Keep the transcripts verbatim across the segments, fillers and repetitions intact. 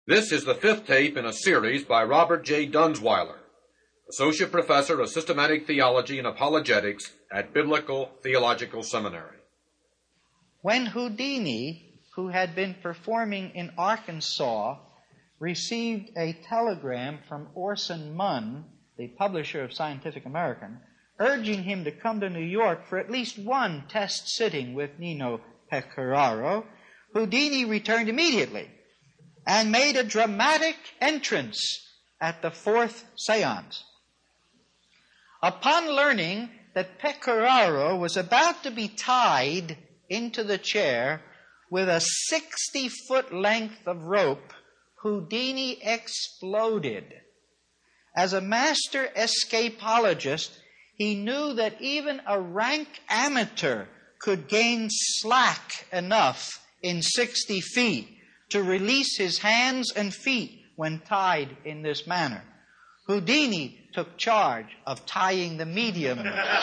This is the fifth tape in a series by Robert J. Dunsweiler, Associate Professor of Systematic Theology and Apologetics at Biblical Theological Seminary. When Houdini, who had been performing in Arkansas, received a telegram from Orson Munn, the publisher of Scientific American, urging him to come to New York for at least one test sitting with Nino Pecoraro, Houdini returned immediately and made a dramatic entrance at the fourth seance. Upon learning that Pecoraro was about to be tied into the chair with a sixty-foot length of rope, Houdini exploded. As a master escapologist, he knew that even a rank amateur could gain slack enough in sixty feet to release his hands and feet when tied in this manner. Houdini took charge of tying the medium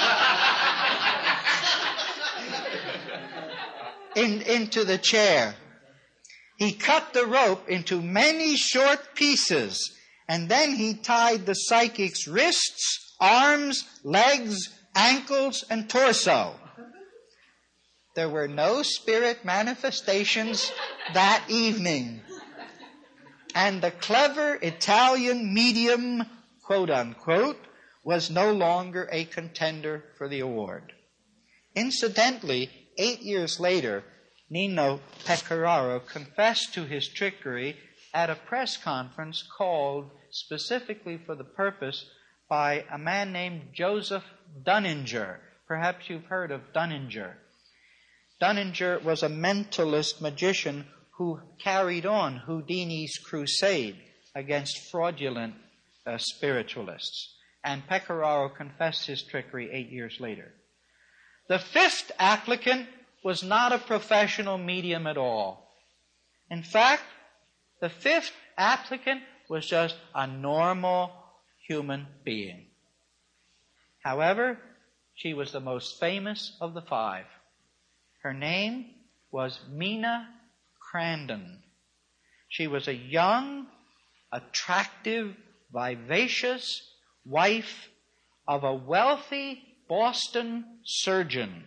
in, into the chair. He cut the rope into many short pieces, and then he tied the psychic's wrists, arms, legs, ankles, and torso. There were no spirit manifestations that evening. And the clever Italian medium, quote unquote, was no longer a contender for the award. Incidentally, eight years later, Nino Pecoraro confessed to his trickery at a press conference called specifically for the purpose by a man named Joseph Dunninger. Perhaps you've heard of Dunninger. Dunninger was a mentalist magician who carried on Houdini's crusade against fraudulent uh, spiritualists. And Pecoraro confessed his trickery eight years later. The fifth applicant was not a professional medium at all. In fact, the fifth applicant was just a normal human being. However, she was the most famous of the five. Her name was Mina Crandon. She was a young, attractive, vivacious wife of a wealthy Boston surgeon.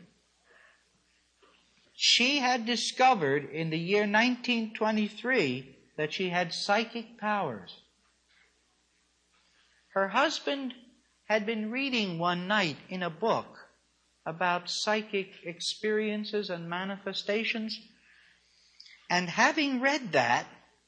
She had discovered in the year nineteen twenty-three that she had psychic powers. Her husband had been reading one night in a book about psychic experiences and manifestations. And having read that,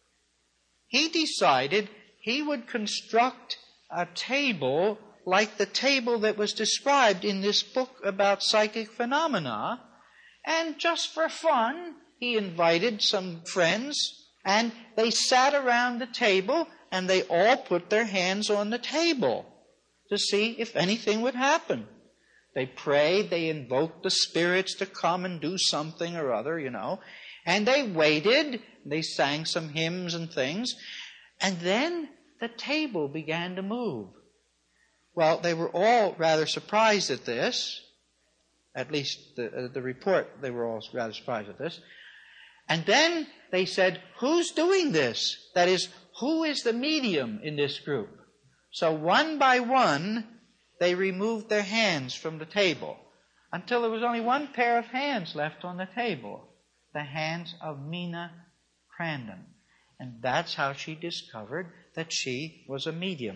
he decided he would construct a table like the table that was described in this book about psychic phenomena. And just for fun, he invited some friends, and they sat around the table, and they all put their hands on the table to see if anything would happen. They prayed, they invoked the spirits to come and do something or other, you know. And they waited, they sang some hymns and things, and then the table began to move. Well, they were all rather surprised at this. At least the, uh, the report, they were all rather surprised at this. And then they said, who's doing this? That is, who is the medium in this group? So one by one, they removed their hands from the table until there was only one pair of hands left on the table, the hands of Mina Crandon. And that's how she discovered that she was a medium.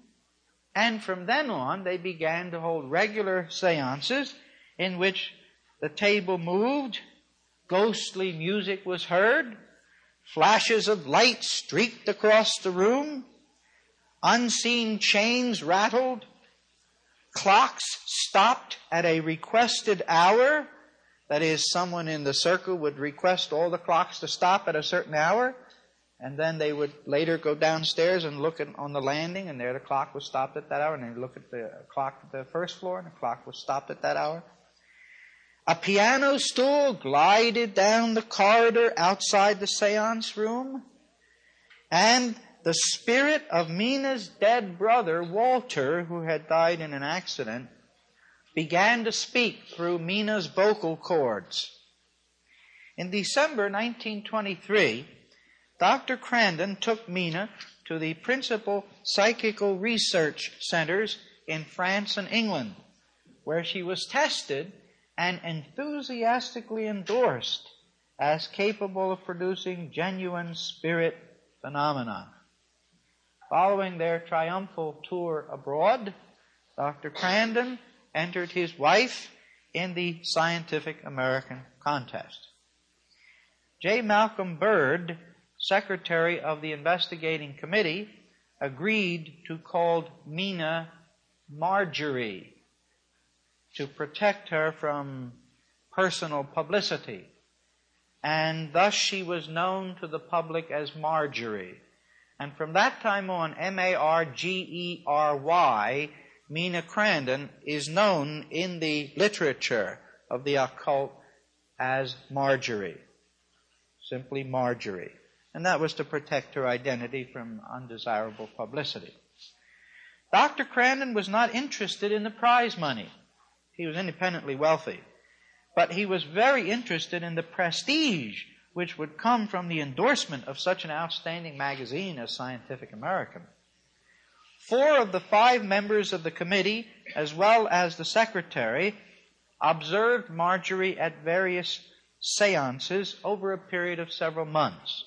And from then on, they began to hold regular seances in which the table moved, ghostly music was heard, flashes of light streaked across the room, unseen chains rattled, clocks stopped at a requested hour. That is, someone in the circle would request all the clocks to stop at a certain hour, and then they would later go downstairs and look at, on the landing, and there the clock was stopped at that hour, and they'd look at the clock at the first floor, and the clock was stopped at that hour. A piano stool glided down the corridor outside the seance room, and the spirit of Mina's dead brother, Walter, who had died in an accident, began to speak through Mina's vocal cords. In December nineteen twenty-three, Doctor Crandon took Mina to the principal psychical research centers in France and England, where she was tested and enthusiastically endorsed as capable of producing genuine spirit phenomena. Following their triumphal tour abroad, Doctor Crandon entered his wife in the Scientific American contest. J. Malcolm Bird, secretary of the investigating committee, agreed to call Mina Marjorie to protect her from personal publicity, and thus she was known to the public as Marjorie. And from that time on, M A R G E R Y, Mina Crandon, is known in the literature of the occult as Marjorie. Simply Marjorie. And that was to protect her identity from undesirable publicity. Doctor Crandon was not interested in the prize money. He was independently wealthy. But he was very interested in the prestige which would come from the endorsement of such an outstanding magazine as Scientific American. Four of the five members of the committee, as well as the secretary, observed Marjorie at various seances over a period of several months.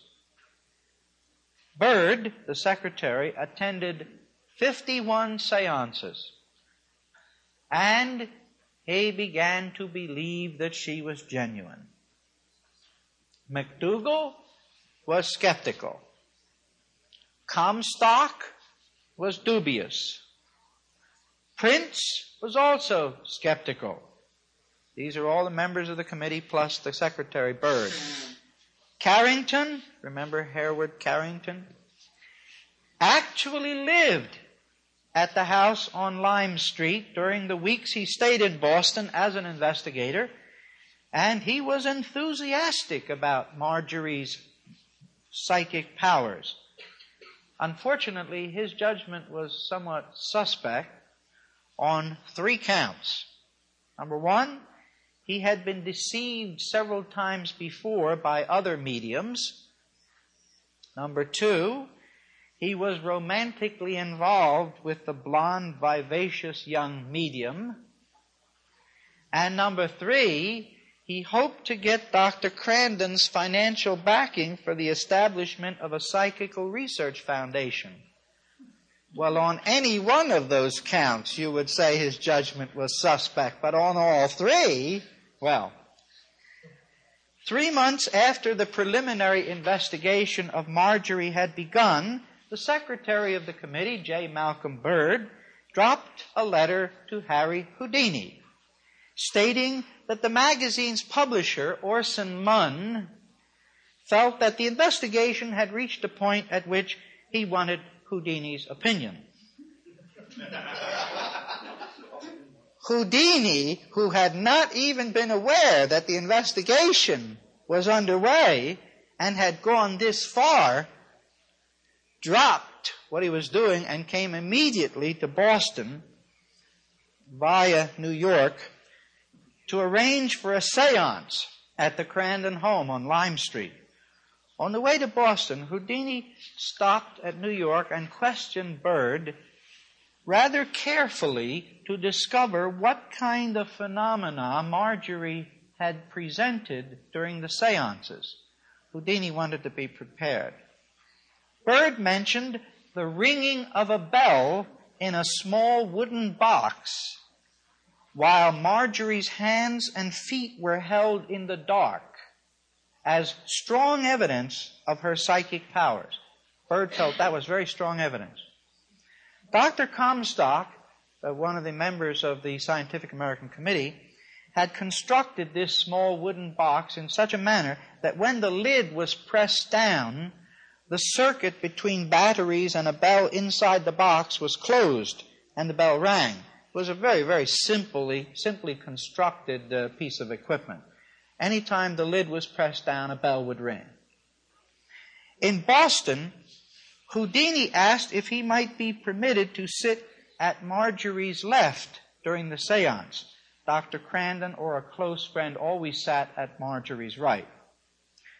Bird, the secretary, attended fifty-one seances, and he began to believe that she was genuine. McDougall was skeptical. Comstock was dubious. Prince was also skeptical. These are all the members of the committee plus the secretary, Bird. Carrington, remember Hereward Carrington, actually lived at the house on Lime Street during the weeks he stayed in Boston as an investigator, and he was enthusiastic about Marjorie's psychic powers. Unfortunately, his judgment was somewhat suspect on three counts. Number one, he had been deceived several times before by other mediums. Number two, he was romantically involved with the blonde, vivacious young medium. And number three, he hoped to get Doctor Crandon's financial backing for the establishment of a psychical research foundation. Well, on any one of those counts, you would say his judgment was suspect, but on all three, well, three months after the preliminary investigation of Marjorie had begun, the secretary of the committee, J. Malcolm Bird, dropped a letter to Harry Houdini, stating that the magazine's publisher, Orson Munn, felt that the investigation had reached a point at which he wanted Houdini's opinion. Houdini, who had not even been aware that the investigation was underway and had gone this far, dropped what he was doing and came immediately to Boston via New York to arrange for a seance at the Crandon home on Lime Street. On the way to Boston, Houdini stopped at New York and questioned Bird rather carefully to discover what kind of phenomena Marjorie had presented during the seances. Houdini wanted to be prepared. Bird mentioned the ringing of a bell in a small wooden box while Marjorie's hands and feet were held in the dark as strong evidence of her psychic powers. Bird felt that was very strong evidence. Doctor Comstock, uh, one of the members of the Scientific American Committee, had constructed this small wooden box in such a manner that when the lid was pressed down, the circuit between batteries and a bell inside the box was closed and the bell rang. It was a very, very simply, simply constructed uh, piece of equipment. Anytime the lid was pressed down, a bell would ring. In Boston, Houdini asked if he might be permitted to sit at Marjorie's left during the seance. Doctor Crandon or a close friend always sat at Marjorie's right.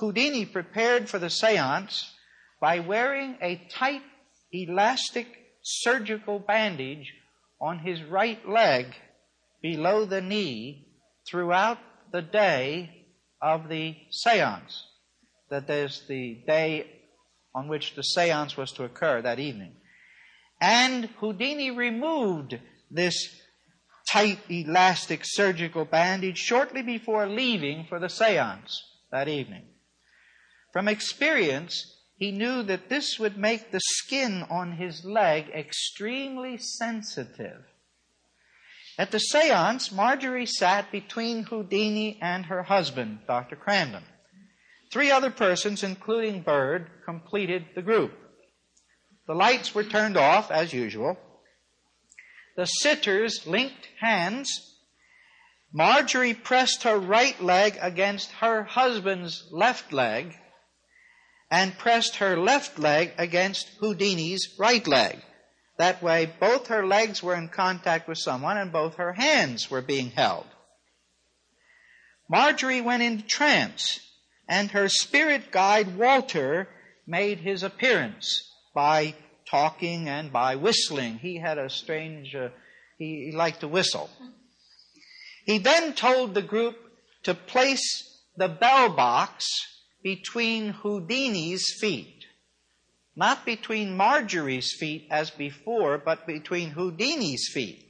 Houdini prepared for the seance by wearing a tight, elastic surgical bandage on his right leg below the knee throughout the day of the seance. That is the day on which the seance was to occur that evening. And Houdini removed this tight, elastic surgical bandage shortly before leaving for the seance that evening. From experience, he knew that this would make the skin on his leg extremely sensitive. At the seance, Marjorie sat between Houdini and her husband, Doctor Crandon. Three other persons, including Bird, completed the group. The lights were turned off, as usual. The sitters linked hands. Marjorie pressed her right leg against her husband's left leg and pressed her left leg against Houdini's right leg. That way, both her legs were in contact with someone and both her hands were being held. Marjorie went into trance, and her spirit guide, Walter, made his appearance by talking and by whistling. He had a strange, uh, he, he liked to whistle. He then told the group to place the bell box between Houdini's feet. Not between Marjorie's feet as before, but between Houdini's feet.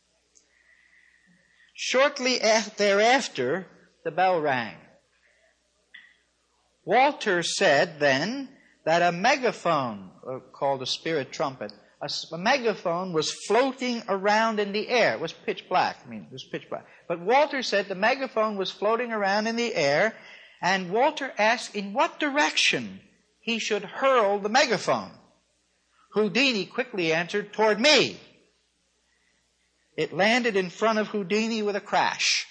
Shortly thereafter, the bell rang. Walter said then that a megaphone, uh, called a spirit trumpet, a, a megaphone was floating around in the air. It was pitch black. I mean, it was pitch black. But Walter said the megaphone was floating around in the air, and Walter asked in what direction he should hurl the megaphone. Houdini quickly answered, toward me. It landed in front of Houdini with a crash.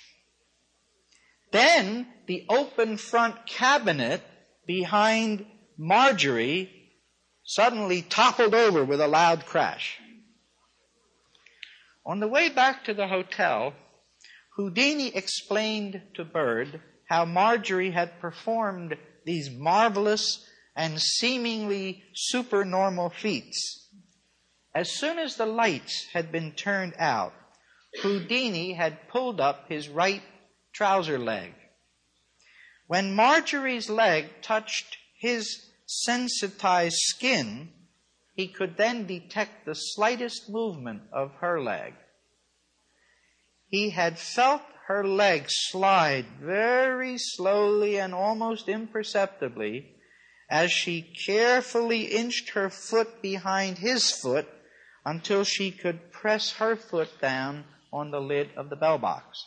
Then the open front cabinet behind Marjorie suddenly toppled over with a loud crash. On the way back to the hotel, Houdini explained to Bird how Marjorie had performed these marvelous and seemingly supernormal feats. As soon as the lights had been turned out, Houdini had pulled up his right trouser leg. When Marjorie's leg touched his sensitized skin, he could then detect the slightest movement of her leg. He had felt her leg slide very slowly and almost imperceptibly as she carefully inched her foot behind his foot until she could press her foot down on the lid of the bell box.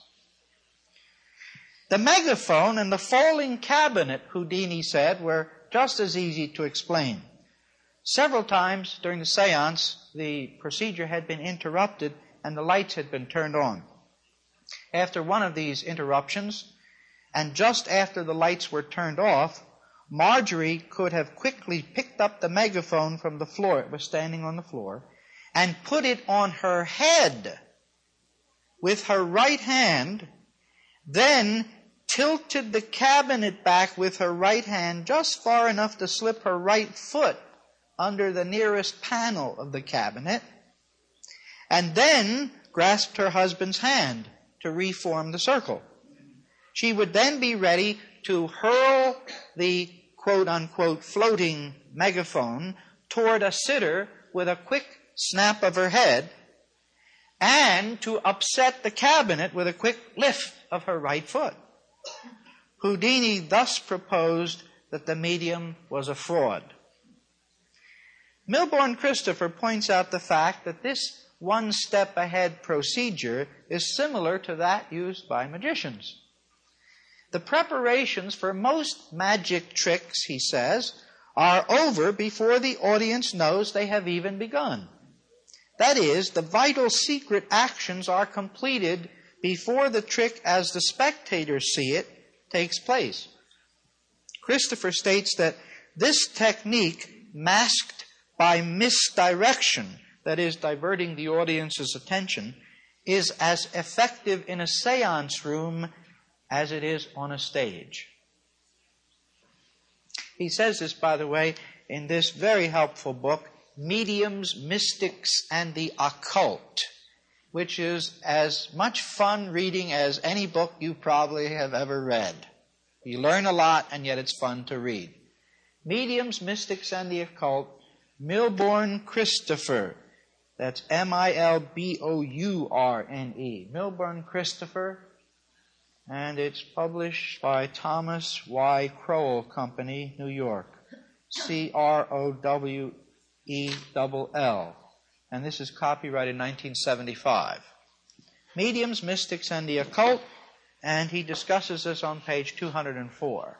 The megaphone and the falling cabinet, Houdini said, were just as easy to explain. Several times during the seance, the procedure had been interrupted and the lights had been turned on. After one of these interruptions, and just after the lights were turned off, Marjorie could have quickly picked up the megaphone from the floor, it was standing on the floor, and put it on her head with her right hand, then tilted the cabinet back with her right hand just far enough to slip her right foot under the nearest panel of the cabinet, and then grasped her husband's hand to reform the circle. She would then be ready to hurl the quote-unquote floating megaphone toward a sitter with a quick snap of her head, and to upset the cabinet with a quick lift of her right foot. Houdini thus proposed that the medium was a fraud. Milbourne Christopher points out the fact that this one-step-ahead procedure is similar to that used by magicians. The preparations for most magic tricks, he says, are over before the audience knows they have even begun. That is, the vital secret actions are completed before the trick, as the spectators see it, takes place. Christopher states that this technique, masked by misdirection, that is, diverting the audience's attention, is as effective in a seance room as it is on a stage. He says this, by the way, in this very helpful book, Mediums, Mystics, and the Occult, which is as much fun reading as any book you probably have ever read. You learn a lot, and yet it's fun to read. Mediums, Mystics, and the Occult, Milbourne Christopher. That's M I L B O U R N E. Milbourne Christopher. And it's published by Thomas Y. Crowell Company, New York. C R O W E L L. And this is copyrighted nineteen seventy-five. Mediums, Mystics, and the Occult. And he discusses this on page two hundred four.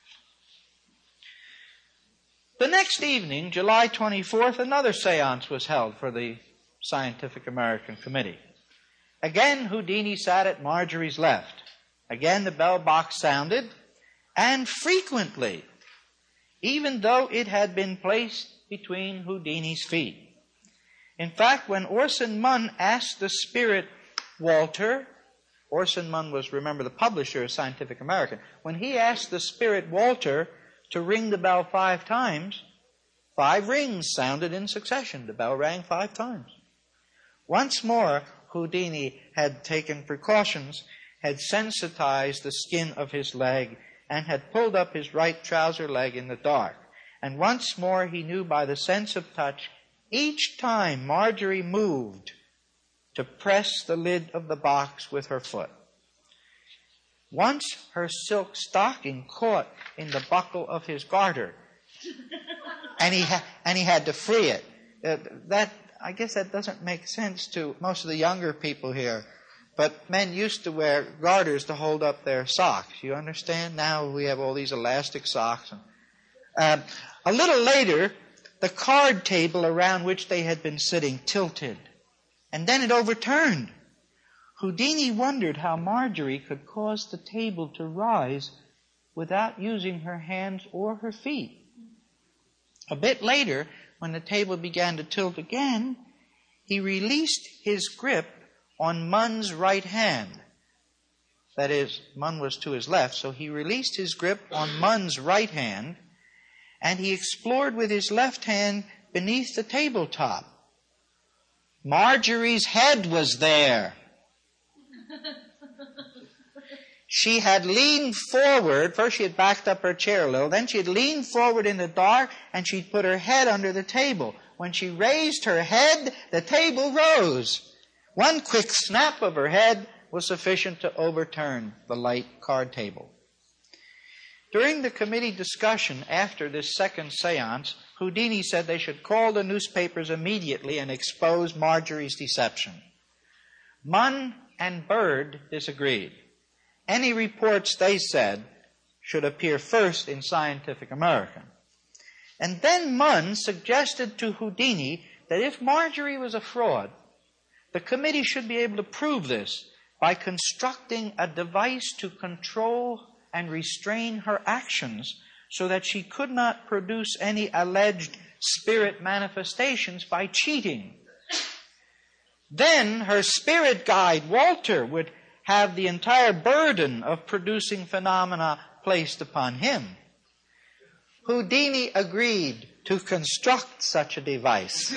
The next evening, July twenty-fourth, another seance was held for the Scientific American Committee. Again, Houdini sat at Marjorie's left. Again, the bell box sounded, and frequently, even though it had been placed between Houdini's feet. In fact, when Orson Munn asked the spirit Walter, Orson Munn was, remember, the publisher of Scientific American, when he asked the spirit Walter to ring the bell five times, five rings sounded in succession. The bell rang five times. Once more, Houdini had taken precautions, had sensitized the skin of his leg, and had pulled up his right trouser leg in the dark. And once more he knew by the sense of touch, each time Marjorie moved, to press the lid of the box with her foot. Once her silk stocking caught in the buckle of his garter, and he ha- and he had to free it. Uh, that I guess that doesn't make sense to most of the younger people here, but men used to wear garters to hold up their socks. You understand? Now we have all these elastic socks. And, uh, a little later, the card table around which they had been sitting tilted, and then it overturned. Houdini wondered how Marjorie could cause the table to rise without using her hands or her feet. A bit later, when the table began to tilt again, he released his grip on Munn's right hand. That is, Munn was to his left, so he released his grip on Munn's right hand, and he explored with his left hand beneath the tabletop. Marjorie's head was there. She had leaned forward. First she had backed up her chair a little. Then she had leaned forward in the dark, and she'd put her head under the table. When she raised her head, the table rose. One quick snap of her head was sufficient to overturn the light card table. During the committee discussion after this second seance, Houdini said they should call the newspapers immediately and expose Marjorie's deception. Munn and Bird disagreed. Any reports, they said, should appear first in Scientific American. And then Munn suggested to Houdini that if Marjorie was a fraud, the committee should be able to prove this by constructing a device to control and restrain her actions so that she could not produce any alleged spirit manifestations by cheating. Then her spirit guide, Walter, would have the entire burden of producing phenomena placed upon him. Houdini agreed to construct such a device.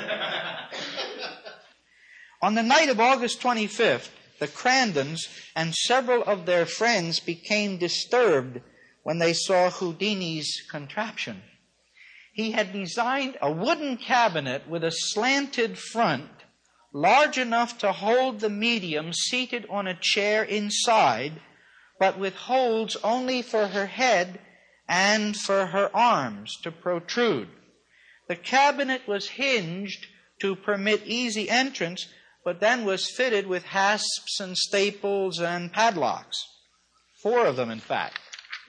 On the night of August twenty-fifth, the Crandons and several of their friends became disturbed when they saw Houdini's contraption. He had designed a wooden cabinet with a slanted front, large enough to hold the medium seated on a chair inside, but with holes only for her head and for her arms to protrude. The cabinet was hinged to permit easy entrance, but then was fitted with hasps and staples and padlocks. Four of them, in fact.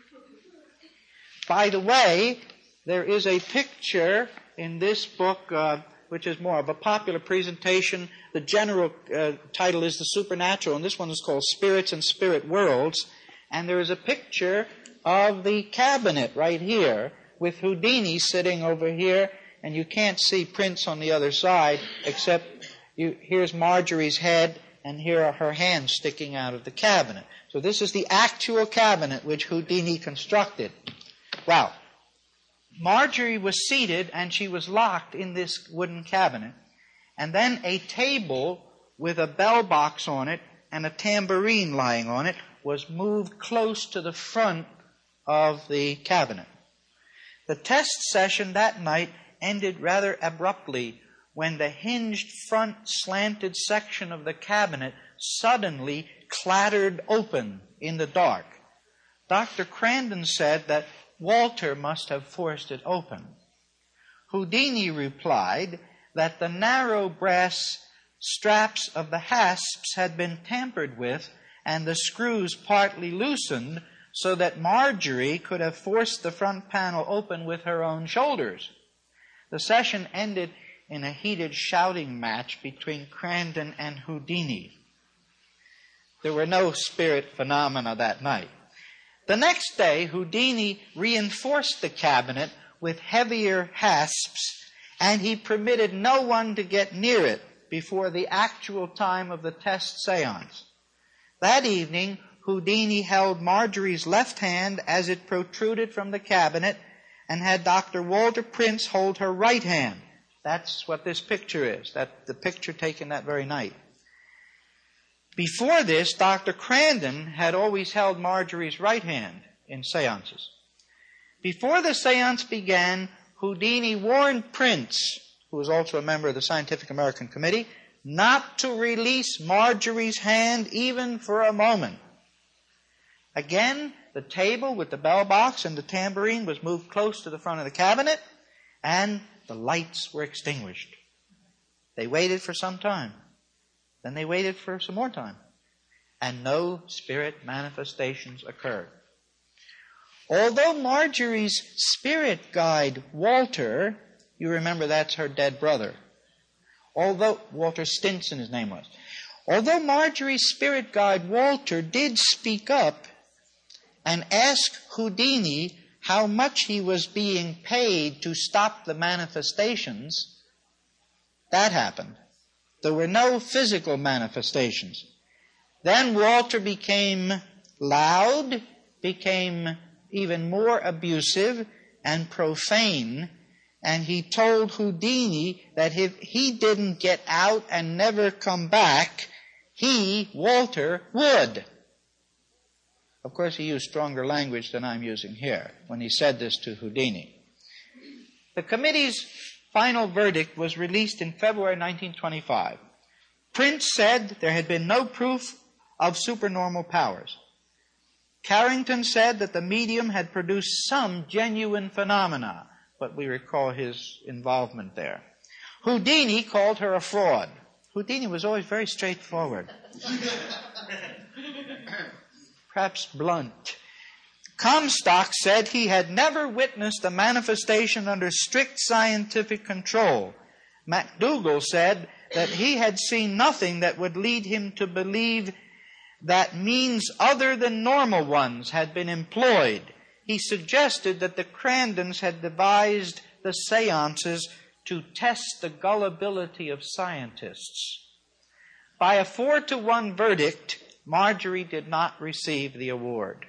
By the way, there is a picture in this book, uh, which is more of a popular presentation. The general uh, title is The Supernatural, and this one is called Spirits and Spirit Worlds. And there is a picture of the cabinet right here with Houdini sitting over here, and you can't see Prince on the other side, except you, here's Marjorie's head, and here are her hands sticking out of the cabinet. So this is the actual cabinet which Houdini constructed. Well, Marjorie was seated and she was locked in this wooden cabinet. And then a table with a bell box on it and a tambourine lying on it was moved close to the front of the cabinet. The test session that night ended rather abruptly when the hinged front slanted section of the cabinet suddenly clattered open in the dark. Doctor Crandon said that Walter must have forced it open. Houdini replied that the narrow brass straps of the hasps had been tampered with and the screws partly loosened so that Marjorie could have forced the front panel open with her own shoulders. The session ended in a heated shouting match between Crandon and Houdini. There were no spirit phenomena that night. The next day, Houdini reinforced the cabinet with heavier hasps, and he permitted no one to get near it before the actual time of the test seance. That evening, Houdini held Marjorie's left hand as it protruded from the cabinet and had Doctor Walter Prince hold her right hand. That's what this picture is, that the picture taken that very night. Before this, Doctor Crandon had always held Marjorie's right hand in seances. Before the seance began, Houdini warned Prince, who was also a member of the Scientific American Committee, not to release Marjorie's hand even for a moment. Again, the table with the bell box and the tambourine was moved close to the front of the cabinet, and the lights were extinguished. They waited for some time. Then they waited for some more time. And no spirit manifestations occurred. Although Marjorie's spirit guide, Walter, you remember that's her dead brother. Although, Walter Stinson his name was. Although Marjorie's spirit guide, Walter, did speak up and ask Houdini how much he was being paid to stop the manifestations, that happened. There were no physical manifestations. Then Walter became loud, became even more abusive and profane, and he told Houdini that if he didn't get out and never come back, he, Walter, would. Of course, he used stronger language than I'm using here when he said this to Houdini. The committee's final verdict was released in February nineteen twenty-five. Prince said there had been no proof of supernormal powers. Carrington said that the medium had produced some genuine phenomena, but we recall his involvement there. Houdini called her a fraud. Houdini was always very straightforward. Perhaps blunt. Comstock said he had never witnessed a manifestation under strict scientific control. MacDougall said that he had seen nothing that would lead him to believe that means other than normal ones had been employed. He suggested that the Crandons had devised the seances to test the gullibility of scientists. By a four to one verdict, Marjorie did not receive the award.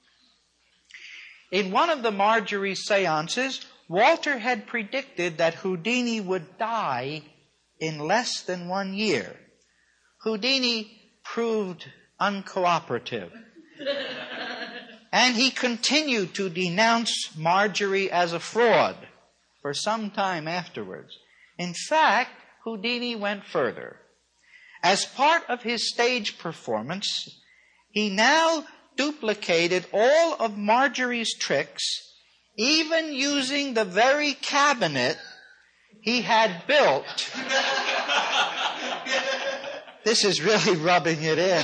In one of the Marjorie seances, Walter had predicted that Houdini would die in less than one year. Houdini proved uncooperative. And he continued to denounce Marjorie as a fraud for some time afterwards. In fact, Houdini went further. As part of his stage performance, he now duplicated all of Marjorie's tricks, even using the very cabinet he had built. This is really rubbing it in.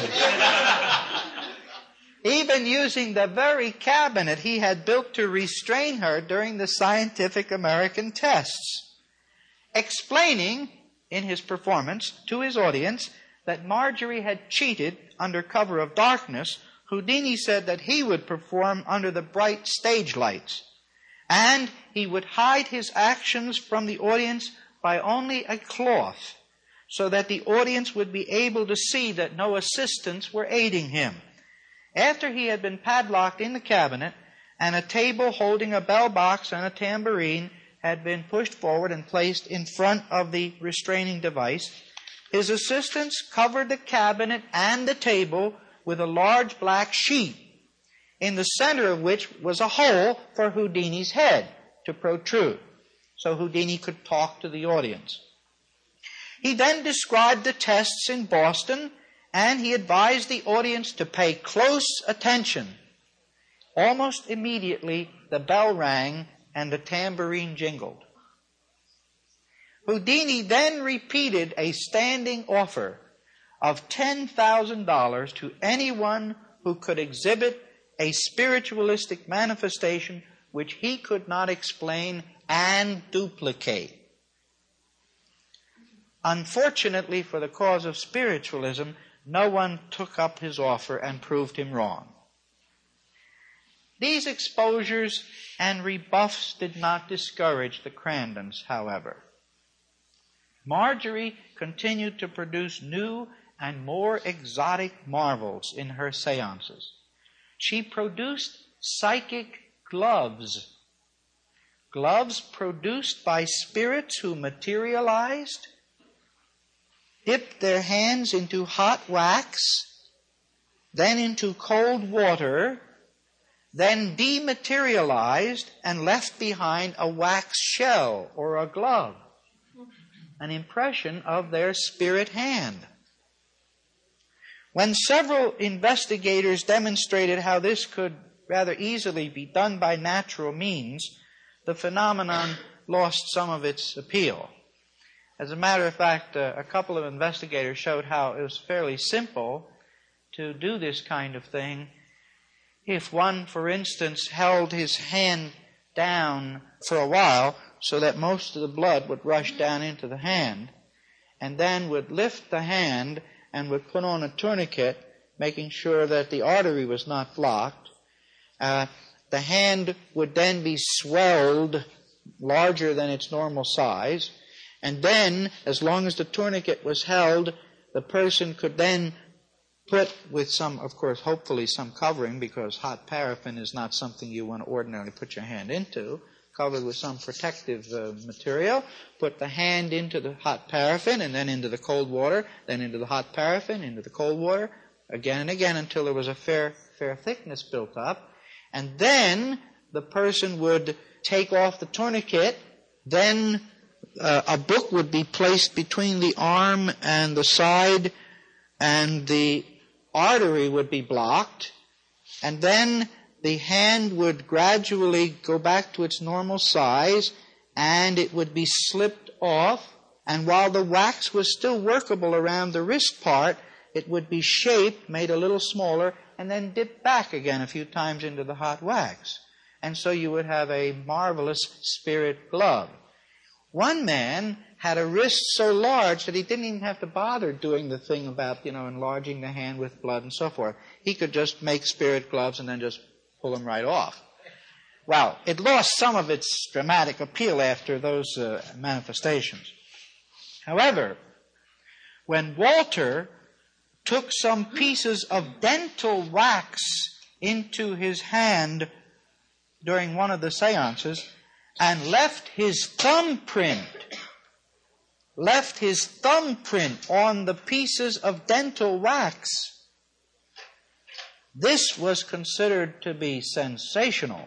Even using the very cabinet he had built to restrain her during the Scientific American tests, explaining in his performance to his audience that Marjorie had cheated under cover of darkness. Houdini said that he would perform under the bright stage lights, and he would hide his actions from the audience by only a cloth, so that the audience would be able to see that no assistants were aiding him. After he had been padlocked in the cabinet and a table holding a bell box and a tambourine had been pushed forward and placed in front of the restraining device. His assistants covered the cabinet and the table with a large black sheet, in the center of which was a hole for Houdini's head to protrude, so Houdini could talk to the audience. He then described the tests in Boston, and he advised the audience to pay close attention. Almost immediately, the bell rang and the tambourine jingled. Houdini then repeated a standing offer of ten thousand dollars to anyone who could exhibit a spiritualistic manifestation which he could not explain and duplicate. Unfortunately, for the cause of spiritualism, no one took up his offer and proved him wrong. These exposures and rebuffs did not discourage the Crandons, however. Marjorie continued to produce new and more exotic marvels in her seances. She produced psychic gloves, gloves produced by spirits who materialized, dipped their hands into hot wax, then into cold water, then dematerialized and left behind a wax shell or a glove, an impression of their spirit hand. When several investigators demonstrated how this could rather easily be done by natural means, the phenomenon lost some of its appeal. As a matter of fact, uh, a couple of investigators showed how it was fairly simple to do this kind of thing. If one, for instance, held his hand down for a while so that most of the blood would rush down into the hand, and then would lift the hand and would put on a tourniquet, making sure that the artery was not blocked, uh, the hand would then be swelled larger than its normal size, and then, as long as the tourniquet was held, the person could then put with some, of course, hopefully some covering, because hot paraffin is not something you want to ordinarily put your hand into, covered with some protective uh, material, put the hand into the hot paraffin, and then into the cold water, then into the hot paraffin, into the cold water, again and again until there was a fair, fair thickness built up. And then the person would take off the tourniquet, then uh, a book would be placed between the arm and the side, and the artery would be blocked, and then the hand would gradually go back to its normal size, and it would be slipped off, and while the wax was still workable around the wrist part, it would be shaped, made a little smaller, and then dipped back again a few times into the hot wax. And so you would have a marvelous spirit glove. One man had a wrist so large that he didn't even have to bother doing the thing about, you know, enlarging the hand with blood and so forth. He could just make spirit gloves and then just pull them right off. Well, it lost some of its dramatic appeal after those uh, manifestations. However, when Walter took some pieces of dental wax into his hand during one of the seances and left his thumbprint, left his thumbprint on the pieces of dental wax, this was considered to be sensational.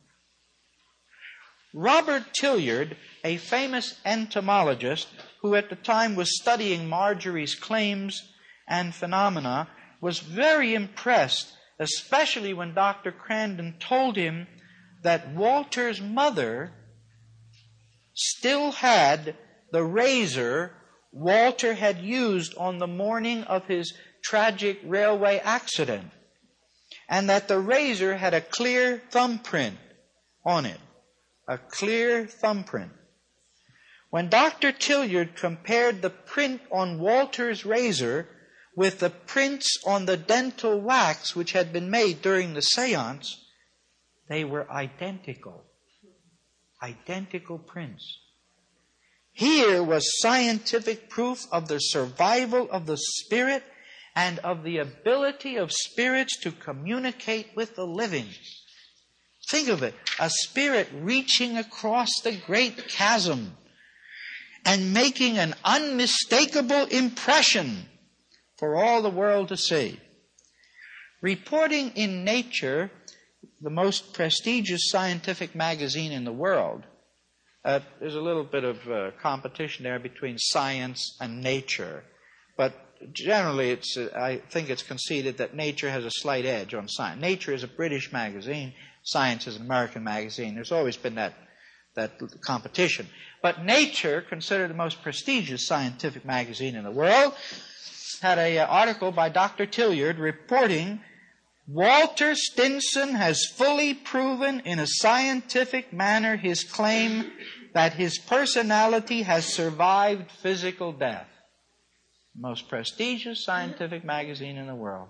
Robert Tilliard, a famous entomologist who at the time was studying Marjorie's claims and phenomena, was very impressed, especially when Doctor Crandon told him that Walter's mother still had the razor Walter had used on the morning of his tragic railway accident, and that the razor had a clear thumbprint on it, a clear thumbprint. When Doctor Tilliard compared the print on Walter's razor with the prints on the dental wax which had been made during the seance, they were identical. Identical prints. Here was scientific proof of the survival of the spirit and of the ability of spirits to communicate with the living. Think of it, a spirit reaching across the great chasm and making an unmistakable impression for all the world to see. Reporting in Nature, the most prestigious scientific magazine in the world, uh, there's a little bit of uh, competition there between Science and Nature, but generally it's, uh, I think it's conceded that Nature has a slight edge on Science. Nature is a British magazine, Science is an American magazine. There's always been that, that competition. But Nature, considered the most prestigious scientific magazine in the world, had an uh, article by Doctor Tilliard reporting Walter Stinson has fully proven in a scientific manner his claim that his personality has survived physical death. Most prestigious scientific magazine in the world.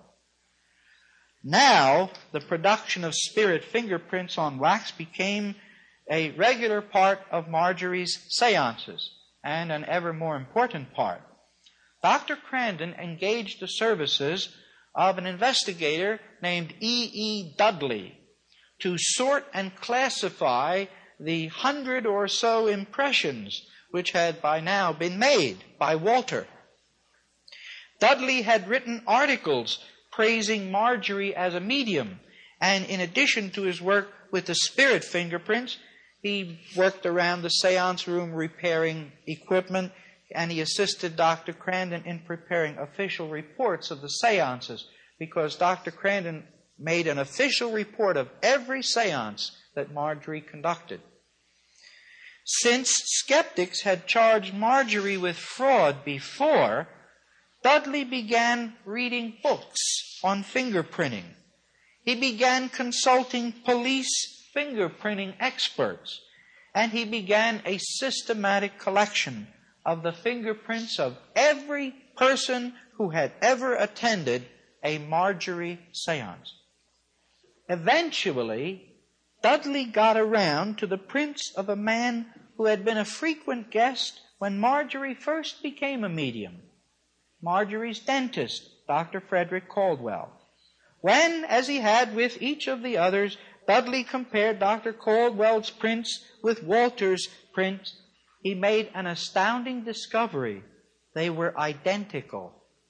Now, the production of spirit fingerprints on wax became a regular part of Marjorie's seances, and an ever more important part. Doctor Crandon engaged the services of an investigator named E E Dudley to sort and classify the hundred or so impressions which had by now been made by Walter. Dudley had written articles praising Marjorie as a medium, and in addition to his work with the spirit fingerprints, he worked around the seance room repairing equipment, and he assisted Doctor Crandon in preparing official reports of the seances, because Doctor Crandon made an official report of every seance that Marjorie conducted. Since skeptics had charged Marjorie with fraud before, Dudley began reading books on fingerprinting. He began consulting police fingerprinting experts, and he began a systematic collection of the fingerprints of every person who had ever attended a Marjorie seance. Eventually, Dudley got around to the prints of a man who had been a frequent guest when Marjorie first became a medium, Marjorie's dentist, Doctor Frederick Caldwell. When, as he had with each of the others, Dudley compared Doctor Caldwell's prints with Walter's prints, he made an astounding discovery. They were identical.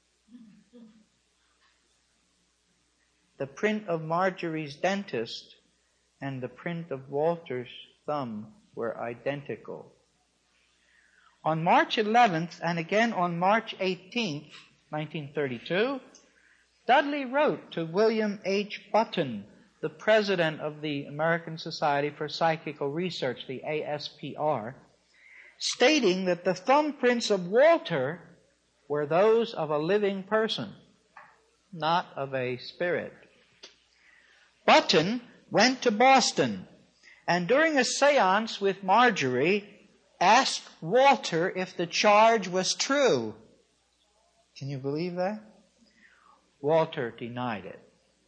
The print of Marjorie's dentist and the print of Walter's thumb were identical. On March eleventh and again on March eighteenth, nineteen thirty-two, Dudley wrote to William H. Button, the president of the American Society for Psychical Research, the A S P R, stating that the thumbprints of Walter were those of a living person, not of a spirit. Button went to Boston, and during a seance with Marjorie, asked Walter if the charge was true. Can you believe that? Walter denied it.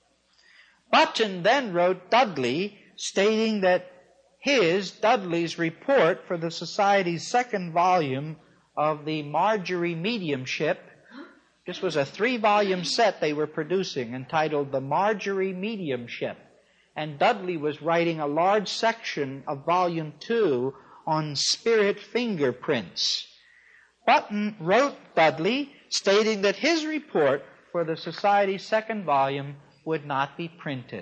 Button then wrote Dudley, stating that his, Dudley's, report for the Society's second volume of the Marjorie Mediumship, this was a three-volume set they were producing entitled The Marjorie Mediumship, and Dudley was writing a large section of volume two on spirit fingerprints. Button wrote Dudley, stating that his report for the Society's second volume would not be printed.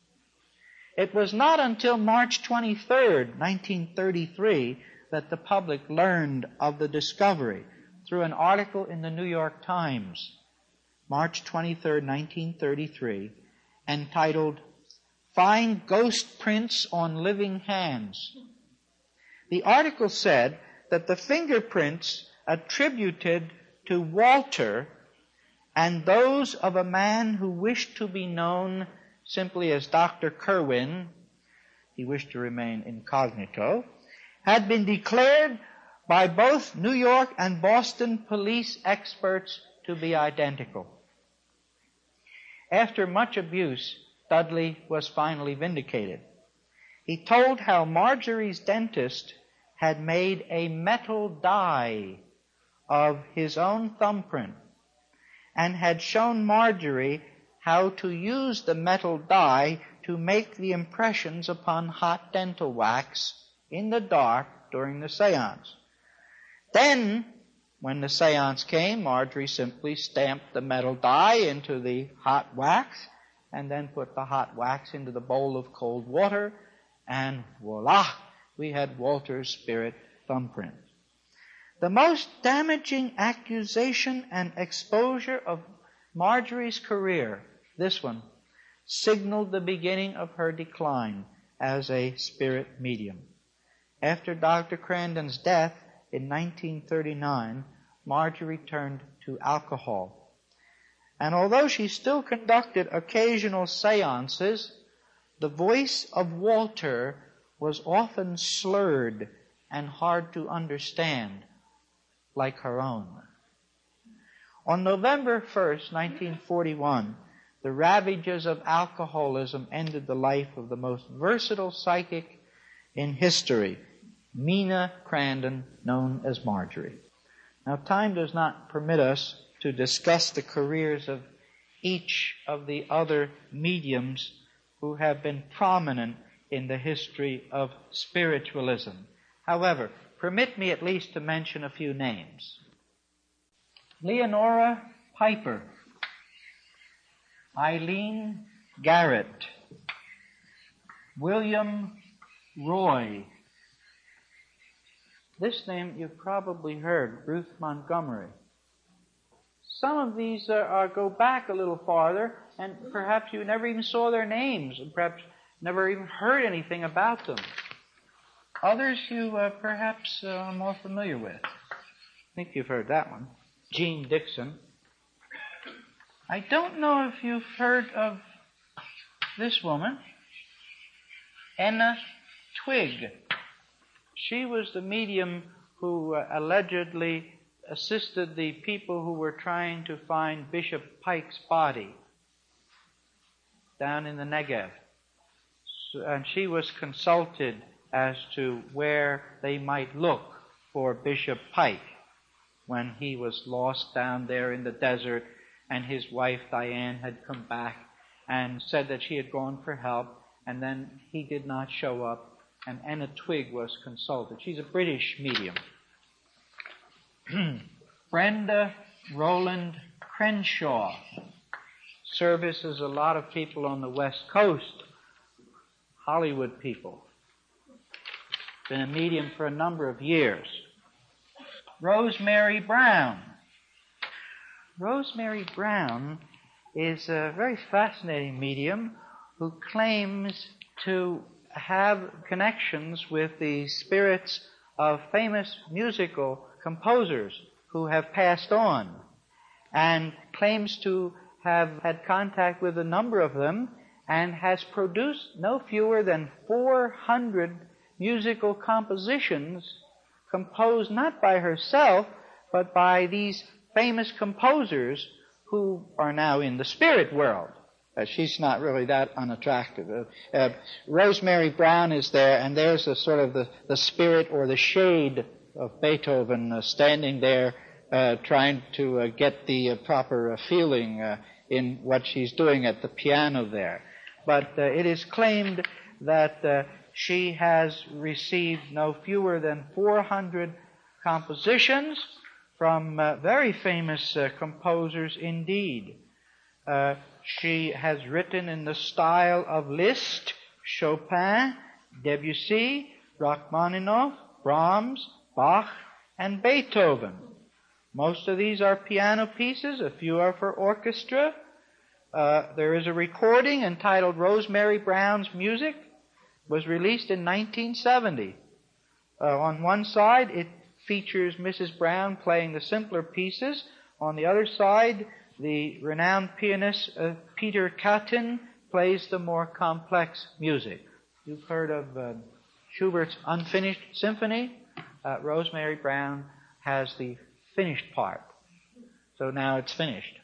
It was not until March twenty-third, nineteen thirty-three, that the public learned of the discovery through an article in the New York Times, March twenty-third, nineteen thirty-three, entitled, "Find Ghost Prints on Living Hands." The article said that the fingerprints attributed to Walter and those of a man who wished to be known simply as Doctor Kerwin, he wished to remain incognito, had been declared by both New York and Boston police experts to be identical. After much abuse, Dudley was finally vindicated. He told how Marjorie's dentist had made a metal die of his own thumbprint and had shown Marjorie how to use the metal die to make the impressions upon hot dental wax in the dark during the seance. Then, when the seance came, Marjorie simply stamped the metal die into the hot wax and then put the hot wax into the bowl of cold water, and voila, we had Walter's spirit thumbprint. The most damaging accusation and exposure of Marjorie's career, this one, signaled the beginning of her decline as a spirit medium. After Doctor Crandon's death in nineteen thirty-nine, Marjorie turned to alcohol. And although she still conducted occasional seances, the voice of Walter was often slurred and hard to understand, like her own. On November first, nineteen forty-one, the ravages of alcoholism ended the life of the most versatile psychic in history, Mina Crandon, known as Marjorie. Now, time does not permit us to discuss the careers of each of the other mediums who have been prominent in the history of spiritualism. However, permit me at least to mention a few names. Leonora Piper, Eileen Garrett, William Roy. This name you've probably heard, Ruth Montgomery. Some of these uh, are, go back a little farther, and perhaps you never even saw their names, and perhaps never even heard anything about them. Others you uh, perhaps uh, are more familiar with. I think you've heard that one. Jean Dixon. I don't know if you've heard of this woman, Enna Twigg. She was the medium who uh, allegedly assisted the people who were trying to find Bishop Pike's body down in the Negev. So, and she was consulted as to where they might look for Bishop Pike when he was lost down there in the desert, and his wife Diane had come back and said that she had gone for help, and then he did not show up, and Enna Twigg was consulted. She's a British medium. Brenda Rowland Crenshaw services a lot of people on the West Coast, Hollywood people. Been a medium for a number of years. Rosemary Brown. Rosemary Brown is a very fascinating medium who claims to have connections with the spirits of famous musical composers who have passed on, and claims to have had contact with a number of them, and has produced no fewer than four hundred musical compositions composed not by herself, but by these famous composers who are now in the spirit world. Uh, she's not really that unattractive. Uh, uh, Rosemary Brown is there, and there's a sort of the, the spirit or the shade of Beethoven uh, standing there uh, trying to uh, get the uh, proper uh, feeling uh, in what she's doing at the piano there. But uh, it is claimed that uh, she has received no fewer than four hundred compositions from uh, very famous uh, composers indeed. Uh, she has written in the style of Liszt, Chopin, Debussy, Rachmaninoff, Brahms, Bach, and Beethoven. Most of these are piano pieces, a few are for orchestra. Uh, there is a recording entitled Rosemary Brown's Music. It was released in nineteen seventy. Uh, on one side, it features Missus Brown playing the simpler pieces. On the other side, the renowned pianist uh, Peter Katin plays the more complex music. You've heard of uh, Schubert's Unfinished Symphony. Uh, Rosemary Brown has the finished part. So now it's finished.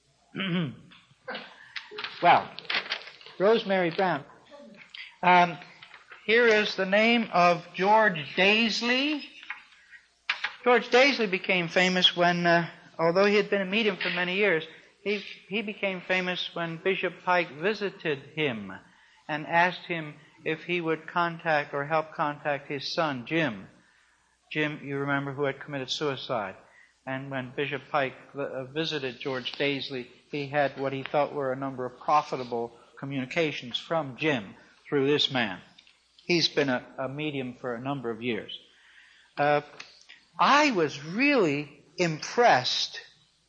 Well, Rosemary Brown. Um, here is the name of George Daisley. George Daisley became famous when, uh, although he had been a medium for many years, he, he became famous when Bishop Pike visited him and asked him if he would contact or help contact his son, Jim. Jim, you remember, who had committed suicide. And when Bishop Pike visited George Daisley, he had what he thought were a number of profitable communications from Jim through this man. He's been a, a medium for a number of years. Uh, I was really impressed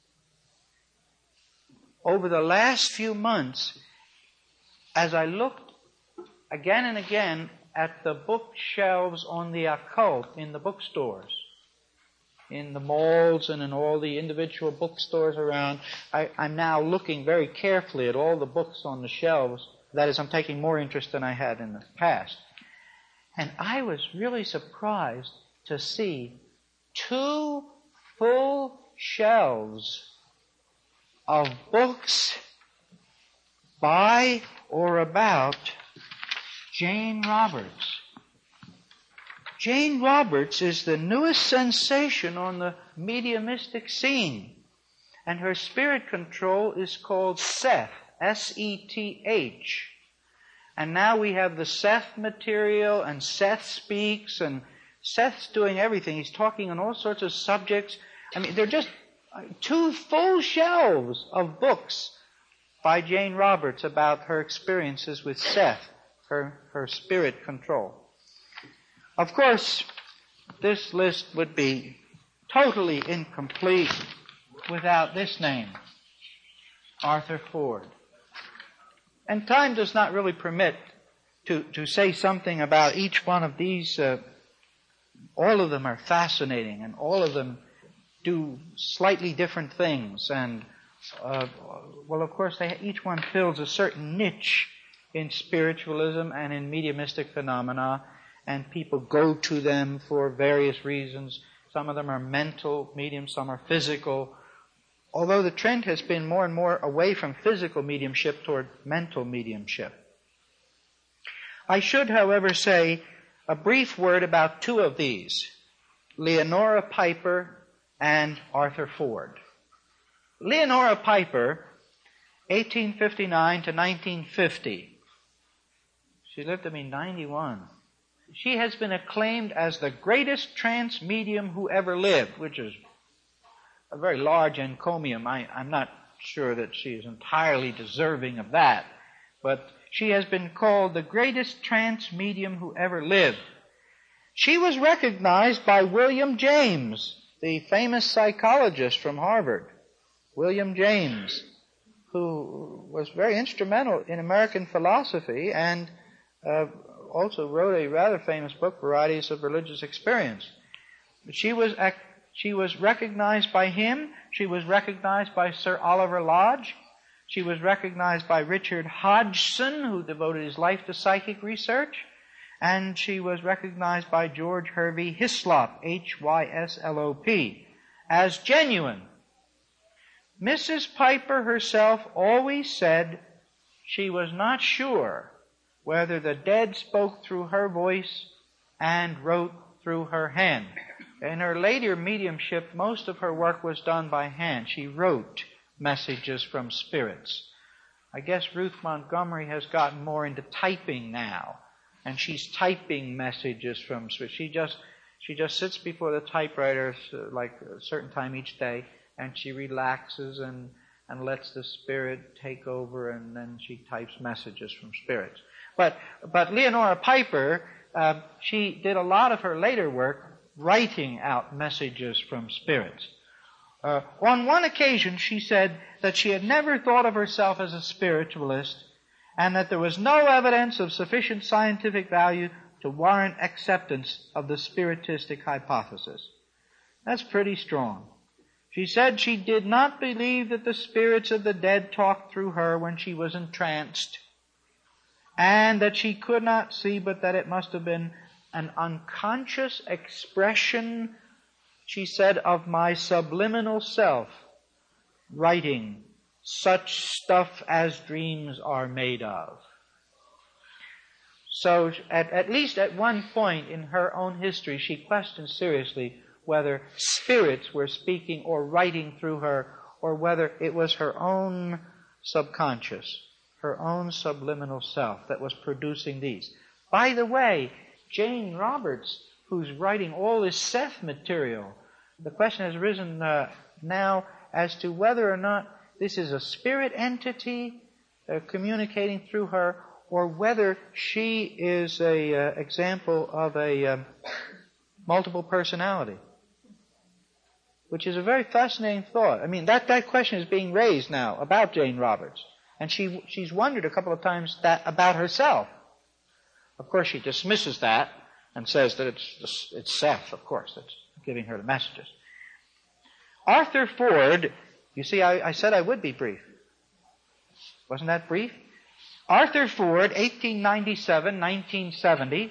over the last few months as I looked again and again at the bookshelves on the occult in the bookstores, in the malls and in all the individual bookstores around. I, I'm now looking very carefully at all the books on the shelves. That is, I'm taking more interest than I had in the past. And I was really surprised to see two full shelves of books by or about Jane Roberts. Jane Roberts is the newest sensation on the mediumistic scene, and her spirit control is called Seth, S E T H. And now we have the Seth material, and Seth speaks, and Seth's doing everything. He's talking on all sorts of subjects. I mean, they're just two full shelves of books by Jane Roberts about her experiences with Seth, her, her spirit control. Of course, this list would be totally incomplete without this name, Arthur Ford. And time does not really permit to, to say something about each one of these. Uh, all of them are fascinating, and all of them do slightly different things. And, uh, well, of course, they, each one fills a certain niche in spiritualism and in mediumistic phenomena, and people go to them for various reasons. Some of them are mental mediums, some are physical. Although the trend has been more and more away from physical mediumship toward mental mediumship. I should, however, say a brief word about two of these, Leonora Piper and Arthur Ford. Leonora Piper, eighteen fifty-nine to nineteen fifty. She lived to be ninety-one. She has been acclaimed as the greatest trance medium who ever lived, which is a very large encomium. I, I'm not sure that she is entirely deserving of that, but she has been called the greatest trance medium who ever lived. She was recognized by William James, the famous psychologist from Harvard. William James, who was very instrumental in American philosophy and uh, also wrote a rather famous book, Varieties of Religious Experience. She was She was recognized by him. She was recognized by Sir Oliver Lodge. She was recognized by Richard Hodgson, who devoted his life to psychic research. And she was recognized by George Hervey Hyslop, H Y S L O P, as genuine. Missus Piper herself always said she was not sure whether the dead spoke through her voice and wrote through her hand. In her later mediumship, most of her work was done by hand. She wrote messages from spirits. I guess Ruth Montgomery has gotten more into typing now, and she's typing messages from spirits. She just she just sits before the typewriter uh, like a certain time each day, and she relaxes and and lets the spirit take over, and then she types messages from spirits. But but Leonora Piper, uh, she did a lot of her later work writing out messages from spirits. Uh, on one occasion, she said that she had never thought of herself as a spiritualist, and that there was no evidence of sufficient scientific value to warrant acceptance of the spiritistic hypothesis. That's pretty strong. She said she did not believe that the spirits of the dead talked through her when she was entranced, and that she could not see but that it must have been an unconscious expression, she said, of my subliminal self, writing such stuff as dreams are made of. So at, at least at one point in her own history, she questioned seriously whether spirits were speaking or writing through her, or whether it was her own subconscious. her own subliminal self that was producing these. By the way, Jane Roberts, who's writing all this Seth material, the question has arisen uh, now as to whether or not this is a spirit entity uh, communicating through her, or whether she is a uh, example of a um, multiple personality, which is a very fascinating thought. I mean, that, that question is being raised now about Jane Roberts, and she she's wondered a couple of times that about herself. Of course, she dismisses that and says that it's it's Seth, of course, that's giving her the messages. Arthur Ford, you see, I, I said I would be brief. Wasn't that brief? Arthur Ford, eighteen ninety-seven to nineteen seventy,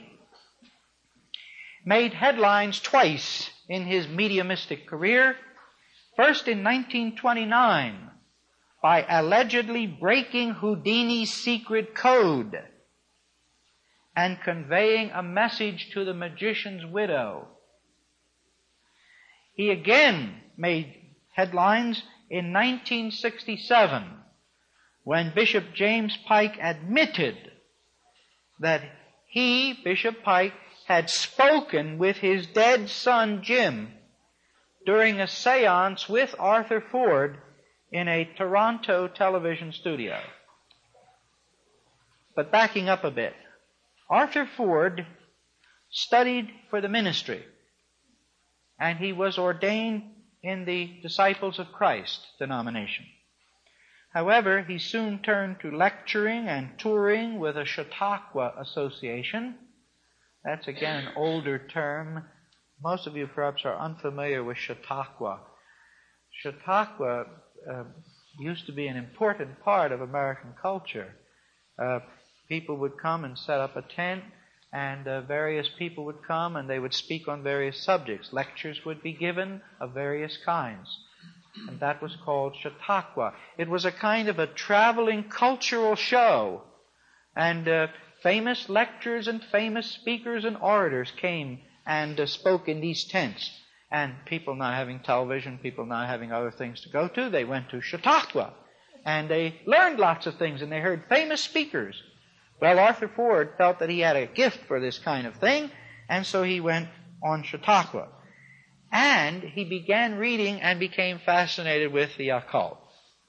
made headlines twice in his mediumistic career. First in nineteen twenty-nine, by allegedly breaking Houdini's secret code and conveying a message to the magician's widow. He again made headlines in nineteen sixty-seven, when Bishop James Pike admitted that he, Bishop Pike, had spoken with his dead son Jim during a seance with Arthur Ford in a Toronto television studio. But backing up a bit, Arthur Ford studied for the ministry, and he was ordained in the Disciples of Christ denomination. However, he soon turned to lecturing and touring with a Chautauqua association. That's again an older term. Most of you perhaps are unfamiliar with Chautauqua. Chautauqua uh, used to be an important part of American culture. Uh, people would come and set up a tent, and uh, various people would come and they would speak on various subjects. Lectures would be given of various kinds. And that was called Chautauqua. It was a kind of a traveling cultural show. And uh, famous lecturers and famous speakers and orators came and uh, spoke in these tents. And people not having television, people not having other things to go to, they went to Chautauqua. And they learned lots of things, and they heard famous speakers. Well, Arthur Ford felt that he had a gift for this kind of thing, and so he went on Chautauqua. And he began reading and became fascinated with the occult.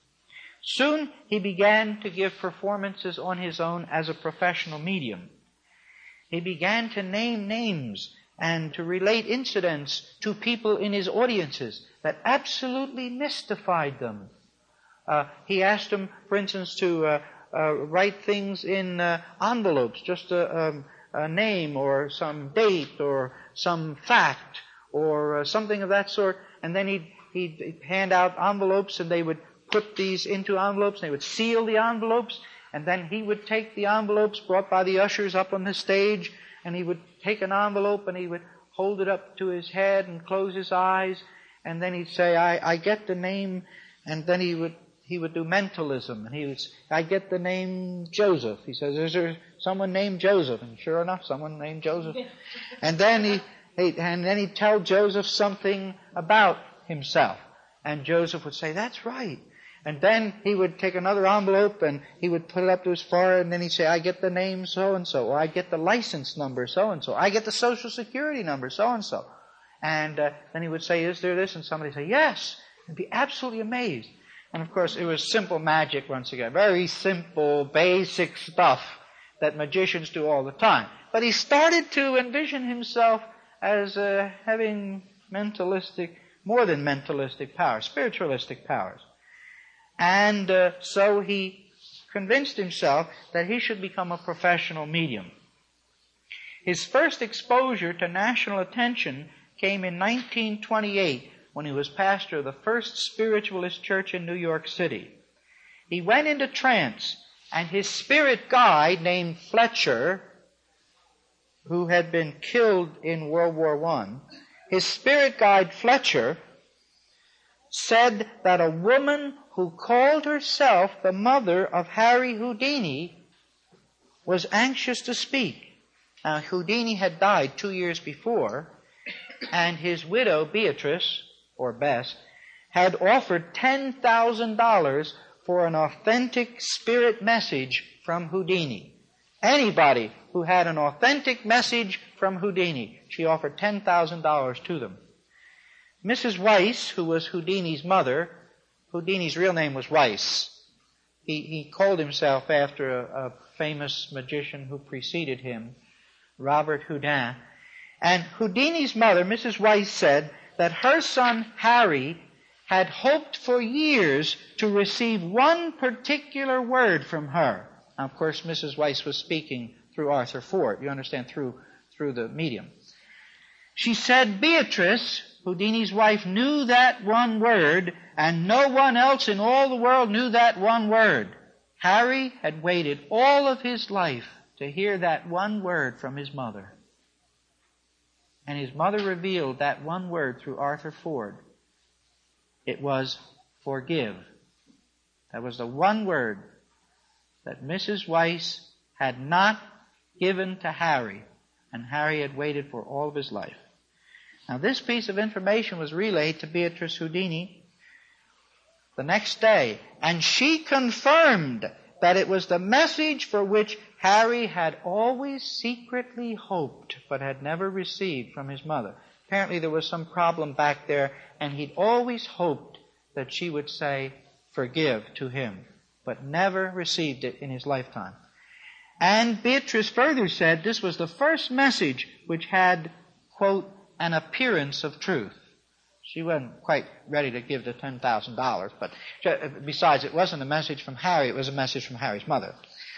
Soon he began to give performances on his own as a professional medium. He began to name names and to relate incidents to people in his audiences that absolutely mystified them. Uh, he asked them, for instance, to uh, uh, write things in uh, envelopes, just a, um, a name or some date or some fact or uh, something of that sort, and then he'd, he'd hand out envelopes, and they would put these into envelopes, and they would seal the envelopes, and then he would take the envelopes brought by the ushers up on the stage, and he would take an envelope, and he would hold it up to his head and close his eyes, and then he'd say, I, I get the name, and then he would he would do mentalism, and he would say, I get the name Joseph. He says, is there someone named Joseph? And sure enough, someone named Joseph. And then he And then he'd tell Joseph something about himself. And Joseph would say, that's right. And then he would take another envelope and he would put it up to his forehead, and then he'd say, I get the name so-and-so, or I get the license number so-and-so, I get the social security number so-and-so. And uh, then he would say, is there this? And somebody would say, yes. And be absolutely amazed. And of course, it was simple magic once again. Very simple, basic stuff that magicians do all the time. But he started to envision himself as uh, having mentalistic, more than mentalistic powers, spiritualistic powers. And uh, so he convinced himself that he should become a professional medium. His first exposure to national attention came in nineteen twenty-eight, when he was pastor of the First Spiritualist Church in New York City. He went into trance, and his spirit guide, named Fletcher, who had been killed in World War One, his spirit guide Fletcher said that a woman who called herself the mother of Harry Houdini was anxious to speak. Now, Houdini had died two years before, and his widow, Beatrice, or Bess, had offered ten thousand dollars for an authentic spirit message from Houdini. Anybody who had an authentic message from Houdini, she offered ten thousand dollars to them. Missus Weiss, who was Houdini's mother, Houdini's real name was Weiss. He, he called himself after a, a famous magician who preceded him, Robert Houdin. And Houdini's mother, Missus Weiss, said that her son Harry had hoped for years to receive one particular word from her. Now, of course, Missus Weiss was speaking through Arthur Ford. You understand, through, through the medium. She said Beatrice, Houdini's wife, knew that one word, and no one else in all the world knew that one word. Harry had waited all of his life to hear that one word from his mother. And his mother revealed that one word through Arthur Ford. It was forgive. That was the one word that Missus Weiss had not given to Harry, and Harry had waited for all of his life. Now, this piece of information was relayed to Beatrice Houdini the next day, and she confirmed that it was the message for which Harry had always secretly hoped, but had never received from his mother. Apparently there was some problem back there, and he'd always hoped that she would say, forgive to him, but never received it in his lifetime. And Beatrice further said this was the first message which had, quote, an appearance of truth. She wasn't quite ready to give the ten thousand dollars, but besides, it wasn't a message from Harry, it was a message from Harry's mother.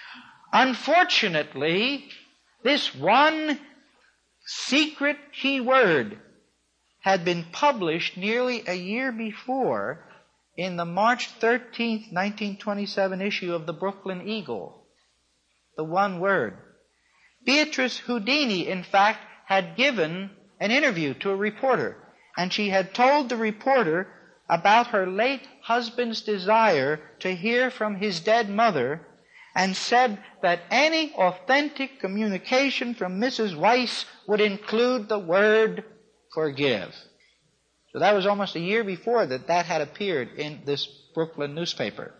Unfortunately, this one secret key word had been published nearly a year before in the March thirteenth, nineteen twenty-seven issue of the Brooklyn Eagle. The one word. Beatrice Houdini, in fact, had given an interview to a reporter, and she had told the reporter about her late husband's desire to hear from his dead mother, and said that any authentic communication from Missus Weiss would include the word forgive. So that was almost a year before that that had appeared in this Brooklyn newspaper.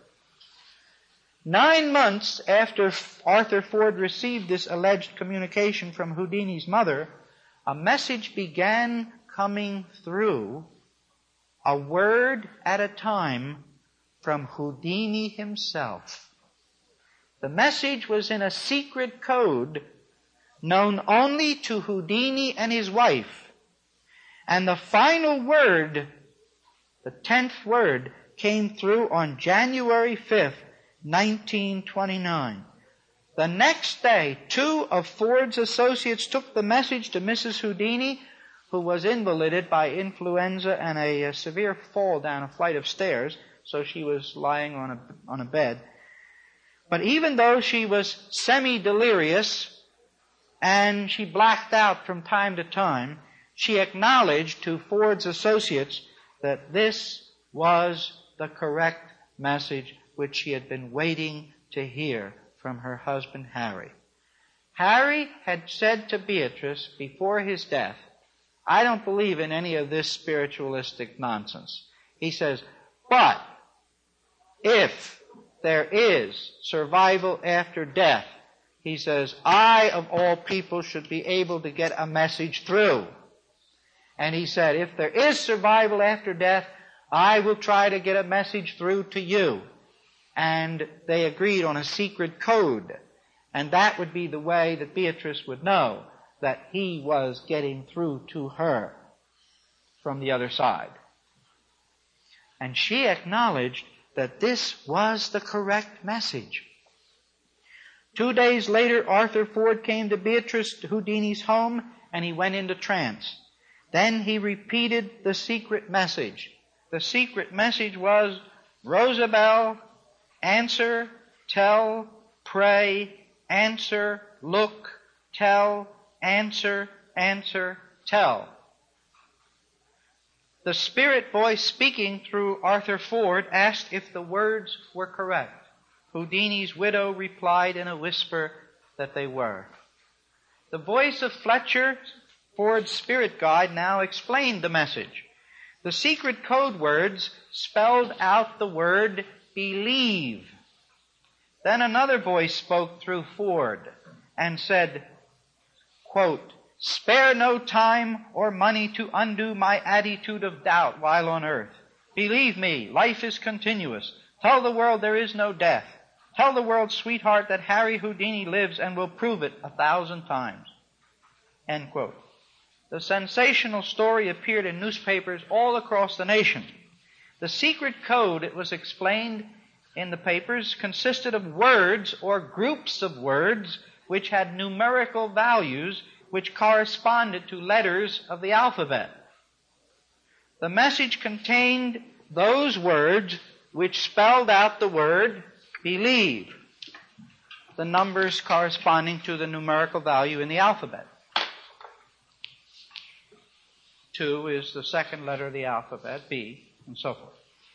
Nine months after Arthur Ford received this alleged communication from Houdini's mother, a message began coming through, a word at a time, from Houdini himself. The message was in a secret code known only to Houdini and his wife. And the final word, the tenth word, came through on January fifth, nineteen twenty-nine. The next day, two of Ford's associates took the message to Missus Houdini, who was invalided by influenza and a, a severe fall down a flight of stairs, so she was lying on a, on a bed. But even though she was semi-delirious and she blacked out from time to time, she acknowledged to Ford's associates that this was the correct message which she had been waiting to hear from her husband Harry. Harry had said to Beatrice before his death, I don't believe in any of this spiritualistic nonsense. He says, but if there is survival after death, he says, I, of all people, should be able to get a message through. And he said, if there is survival after death, I will try to get a message through to you. And they agreed on a secret code. And that would be the way that Beatrice would know that he was getting through to her from the other side. And she acknowledged that this was the correct message. Two days later, Arthur Ford came to Beatrice Houdini's home, and he went into trance. Then he repeated the secret message. The secret message was, Rosabelle, answer, tell, pray, answer, look, tell, answer, answer, tell. The spirit voice speaking through Arthur Ford asked if the words were correct. Houdini's widow replied in a whisper that they were. The voice of Fletcher, Ford's spirit guide, now explained the message. The secret code words spelled out the word believe. Then another voice spoke through Ford and said, quote, spare no time or money to undo my attitude of doubt while on earth. Believe me, life is continuous. Tell the world there is no death. Tell the world's sweetheart that Harry Houdini lives and will prove it a thousand times. End quote. The sensational story appeared in newspapers all across the nation. The secret code, it was explained in the papers, consisted of words or groups of words which had numerical values which corresponded to letters of the alphabet. The message contained those words which spelled out the word believe, the numbers corresponding to the numerical value in the alphabet. Two is the second letter of the alphabet, B, and so forth.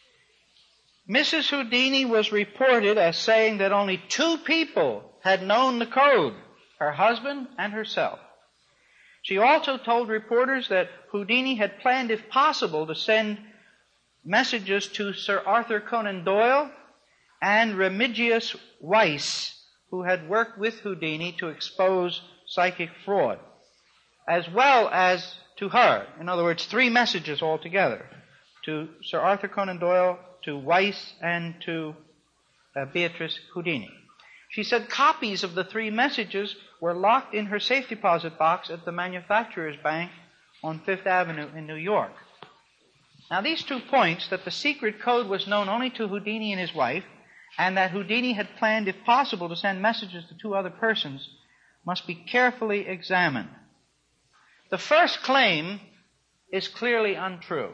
Missus Houdini was reported as saying that only two people had known the code, her husband and herself. She also told reporters that Houdini had planned, if possible, to send messages to Sir Arthur Conan Doyle and Remigius Weiss, who had worked with Houdini to expose psychic fraud, as well as to her. In other words, three messages altogether, to Sir Arthur Conan Doyle, to Weiss, and to uh, Beatrice Houdini. She said copies of the three messages were locked in her safe deposit box at the Manufacturers Bank on Fifth Avenue in New York. Now, these two points, that the secret code was known only to Houdini and his wife, and that Houdini had planned, if possible, to send messages to two other persons, must be carefully examined. The first claim is clearly untrue.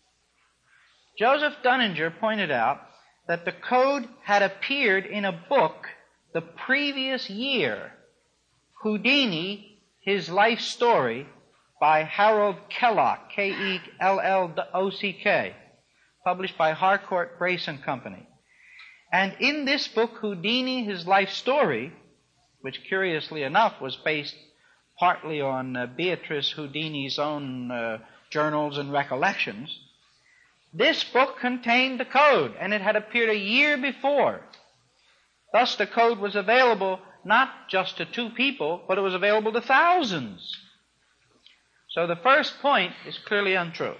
Joseph Dunninger pointed out that the code had appeared in a book the previous year, Houdini, His Life Story, by Harold Kellock, K E L L O C K, published by Harcourt Brace and Company. And in this book, Houdini, His Life Story, which curiously enough was based partly on uh, Beatrice Houdini's own uh, journals and recollections, this book contained the code, and it had appeared a year before. Thus, the code was available not just to two people, but it was available to thousands. So the first point is clearly untrue.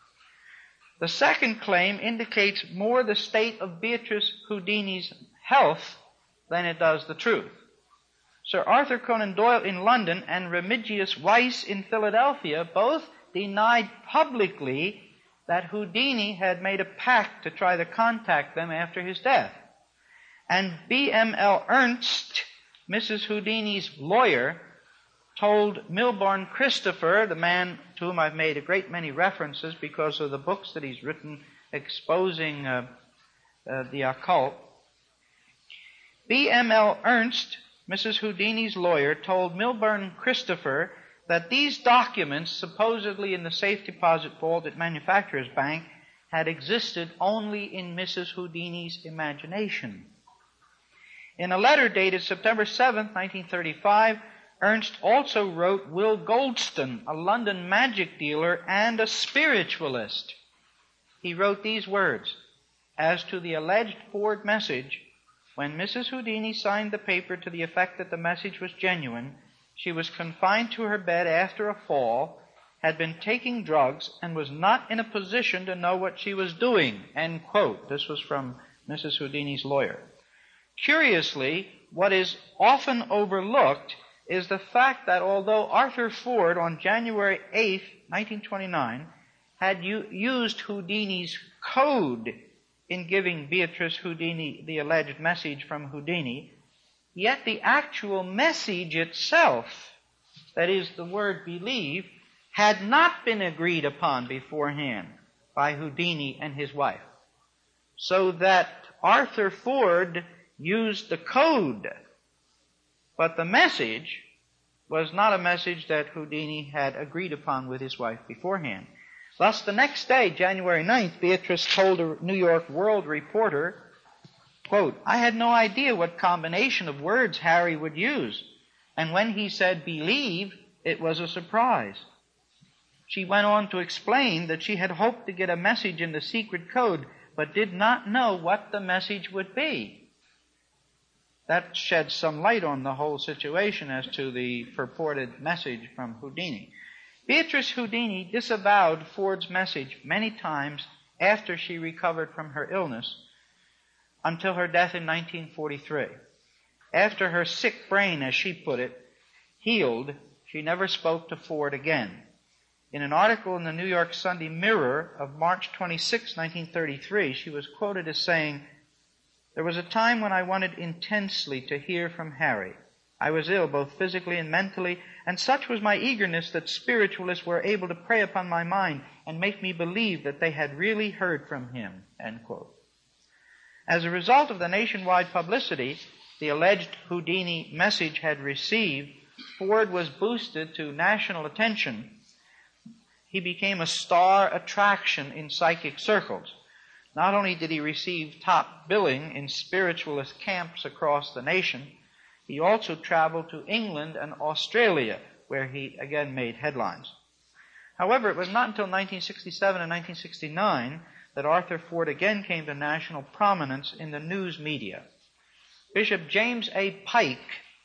The second claim indicates more the state of Beatrice Houdini's health than it does the truth. Sir Arthur Conan Doyle in London and Remigius Weiss in Philadelphia both denied publicly that Houdini had made a pact to try to contact them after his death. And B M L Ernst, Missus Houdini's lawyer, told Milbourne Christopher, the man to whom I've made a great many references because of the books that he's written exposing uh, uh, the occult, B M L Ernst, Missus Houdini's lawyer, told Milbourne Christopher that these documents, supposedly in the safe deposit vault at Manufacturers Bank, had existed only in Missus Houdini's imagination. In a letter dated September seventh, nineteen thirty-five, Ernst also wrote Will Goldston, a London magic dealer and a spiritualist. He wrote these words: as to the alleged Ford message, when Missus Houdini signed the paper to the effect that the message was genuine, she was confined to her bed after a fall, had been taking drugs, and was not in a position to know what she was doing. End quote. This was from Missus Houdini's lawyer. Curiously, what is often overlooked is the fact that although Arthur Ford on January eighth, nineteen twenty-nine, had u- used Houdini's code in giving Beatrice Houdini the alleged message from Houdini, yet the actual message itself, that is the word believe, had not been agreed upon beforehand by Houdini and his wife. So that Arthur Ford used the code, but the message was not a message that Houdini had agreed upon with his wife beforehand. Thus, the next day, January ninth, Beatrice told a New York World reporter, quote, I had no idea what combination of words Harry would use, and when he said believe, it was a surprise. She went on to explain that she had hoped to get a message in the secret code but did not know what the message would be. That sheds some light on the whole situation as to the purported message from Houdini. Beatrice Houdini disavowed Ford's message many times after she recovered from her illness until her death in nineteen forty-three. After her sick brain, as she put it, healed, she never spoke to Ford again. In an article in the New York Sunday Mirror of March twenty-sixth, nineteen thirty-three, she was quoted as saying, "There was a time when I wanted intensely to hear from Harry. I was ill both physically and mentally, and such was my eagerness that spiritualists were able to prey upon my mind and make me believe that they had really heard from him." End quote. As a result of the nationwide publicity the alleged Houdini message had received, Ford was boosted to national attention. He became a star attraction in psychic circles. Not only did he receive top billing in spiritualist camps across the nation, he also traveled to England and Australia, where he again made headlines. However, it was not until nineteen sixty-seven and nineteen sixty-nine that Arthur Ford again came to national prominence in the news media. Bishop James A. Pike,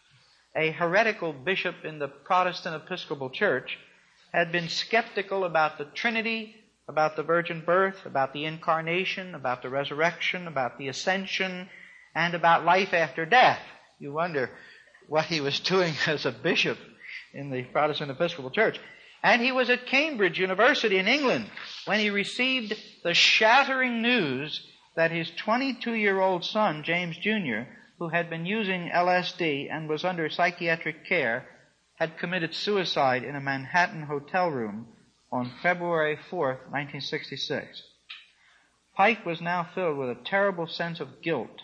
a heretical bishop in the Protestant Episcopal Church, had been skeptical about the Trinity, about the virgin birth, about the incarnation, about the resurrection, about the ascension, and about life after death. You wonder what he was doing as a bishop in the Protestant Episcopal Church. And he was at Cambridge University in England when he received the shattering news that his twenty-two-year-old son, James Junior, who had been using L S D and was under psychiatric care, had committed suicide in a Manhattan hotel room on February fourth, nineteen sixty-six. Pike was now filled with a terrible sense of guilt.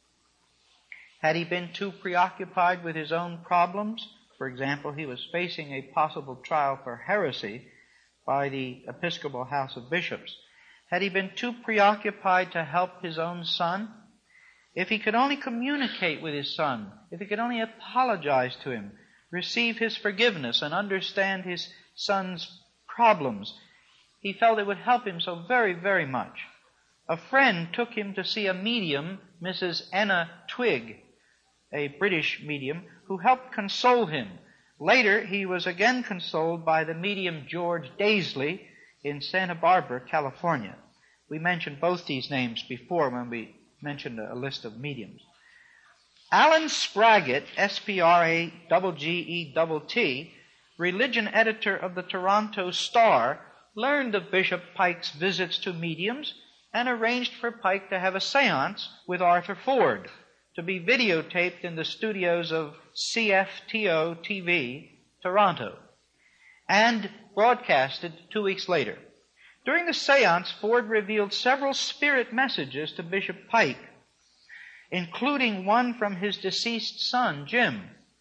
Had he been too preoccupied with his own problems? For example, he was facing a possible trial for heresy by the Episcopal House of Bishops. Had he been too preoccupied to help his own son? If he could only communicate with his son, if he could only apologize to him, receive his forgiveness, and understand his son's problems, he felt it would help him so very, very much. A friend took him to see a medium, Missus Enna Twigg, a British medium, who helped console him. Later, he was again consoled by the medium George Daisley in Santa Barbara, California. We mentioned both these names before when we mentioned a list of mediums. Alan Spraggett, S P R A G G E T T, religion editor of the Toronto Star, learned of Bishop Pike's visits to mediums and arranged for Pike to have a seance with Arthur Ford, to be videotaped in the studios of C F T O T V, Toronto, and broadcasted two weeks later. During the seance, Ford revealed several spirit messages to Bishop Pike, including one from his deceased son, Jim,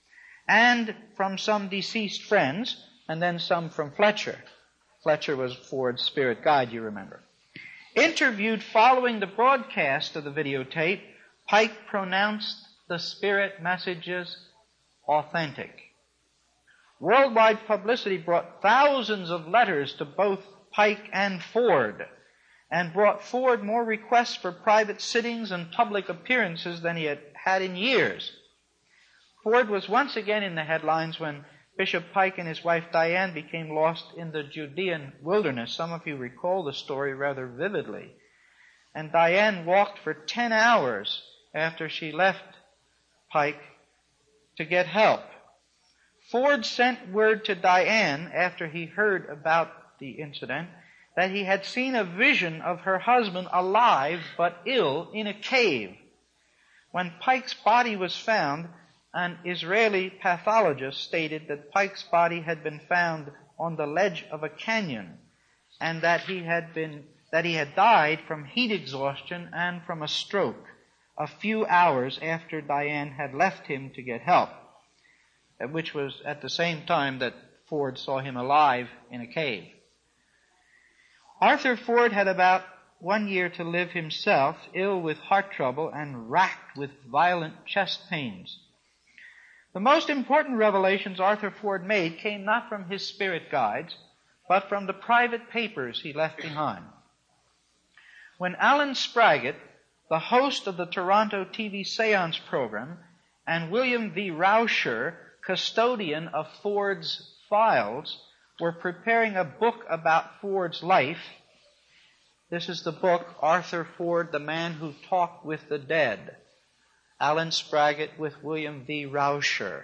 and from some deceased friends, and then some from Fletcher. Fletcher was Ford's spirit guide, you remember. Interviewed following the broadcast of the videotape, Pike pronounced the spirit messages authentic. Worldwide publicity brought thousands of letters to both Pike and Ford, and brought Ford more requests for private sittings and public appearances than he had had in years. Ford was once again in the headlines when Bishop Pike and his wife Diane became lost in the Judean wilderness. Some of you recall the story rather vividly. And Diane walked for ten hours after she left Pike to get help. Ford sent word to Diane after he heard about the incident that he had seen a vision of her husband alive but ill in a cave. When Pike's body was found, an Israeli pathologist stated that Pike's body had been found on the ledge of a canyon and that he had been that he had died from heat exhaustion and from a stroke a few hours after Diane had left him to get help, which was at the same time that Ford saw him alive in a cave. Arthur Ford had about one year to live himself, ill with heart trouble and racked with violent chest pains. The most important revelations Arthur Ford made came not from his spirit guides, but from the private papers he left behind. when Alan Spraggett, the host of the Toronto T V Seance program, and William V. Rauscher, custodian of Ford's files, were preparing a book about Ford's life. This is the book, Arthur Ford, the Man Who Talked with the Dead. Alan Spraggett with William V. Rauscher.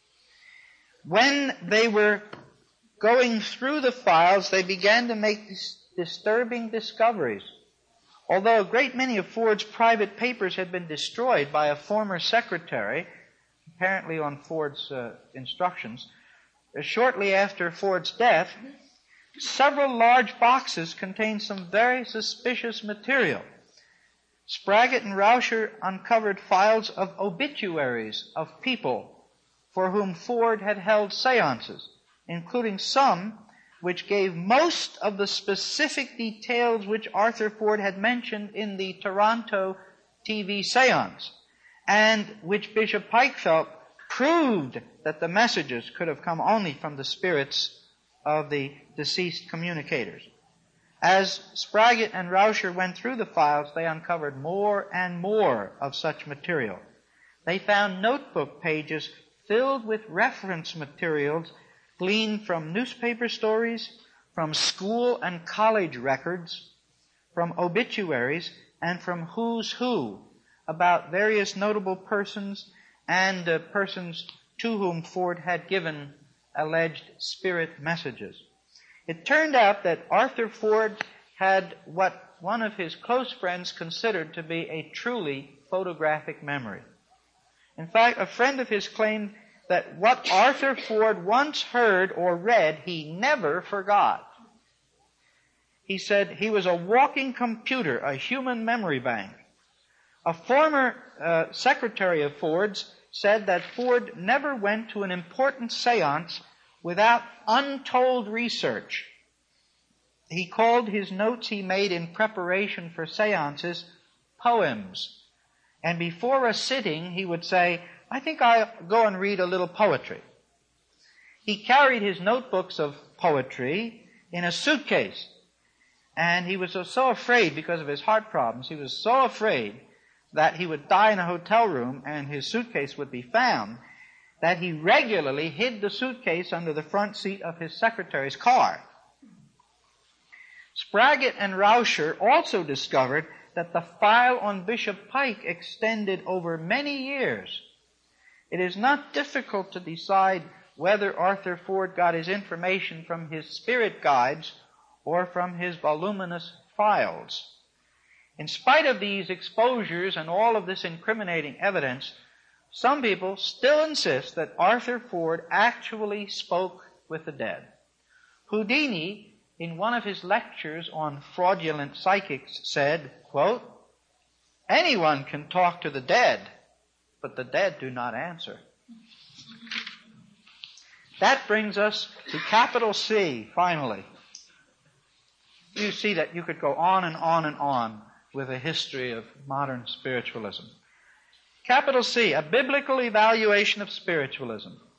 When they were going through the files, they began to make dis- disturbing discoveries. Although a great many of Ford's private papers had been destroyed by a former secretary, apparently on Ford's uh, instructions, uh, shortly after Ford's death, several large boxes contained some very suspicious material. Spraggett and Rauscher uncovered files of obituaries of people for whom Ford had held seances, including some which gave most of the specific details which Arthur Ford had mentioned in the Toronto T V seance, and which Bishop Pike felt proved that the messages could have come only from the spirits of the deceased communicators. As Spraggett and Rauscher went through the files, they uncovered more and more of such material. They found notebook pages filled with reference materials gleaned from newspaper stories, from school and college records, from obituaries, and from Who's Who about various notable persons and uh, persons to whom Ford had given alleged spirit messages. It turned out that Arthur Ford had what one of his close friends considered to be a truly photographic memory. In fact, a friend of his claimed that what Arthur Ford once heard or read, he never forgot. He said he was a walking computer, a human memory bank. A former uh, secretary of Ford's said that Ford never went to an important seance without untold research. He called his notes he made in preparation for seances poems. And before a sitting, he would say, I think I'll go and read a little poetry. He carried his notebooks of poetry in a suitcase. And he was so afraid, because of his heart problems, he was so afraid that he would die in a hotel room and his suitcase would be found, that he regularly hid the suitcase under the front seat of his secretary's car. Spraggett and Rauscher also discovered that the file on Bishop Pike extended over many years. It is not difficult to decide whether Arthur Ford got his information from his spirit guides or from his voluminous files. In spite of these exposures and all of this incriminating evidence, some people still insist that Arthur Ford actually spoke with the dead. Houdini, in one of his lectures on fraudulent psychics, said, quote, anyone can talk to the dead, but the dead do not answer. That brings us to capital C, finally. You see that you could go on and on and on with a history of modern spiritualism. Capital C, a biblical evaluation of spiritualism.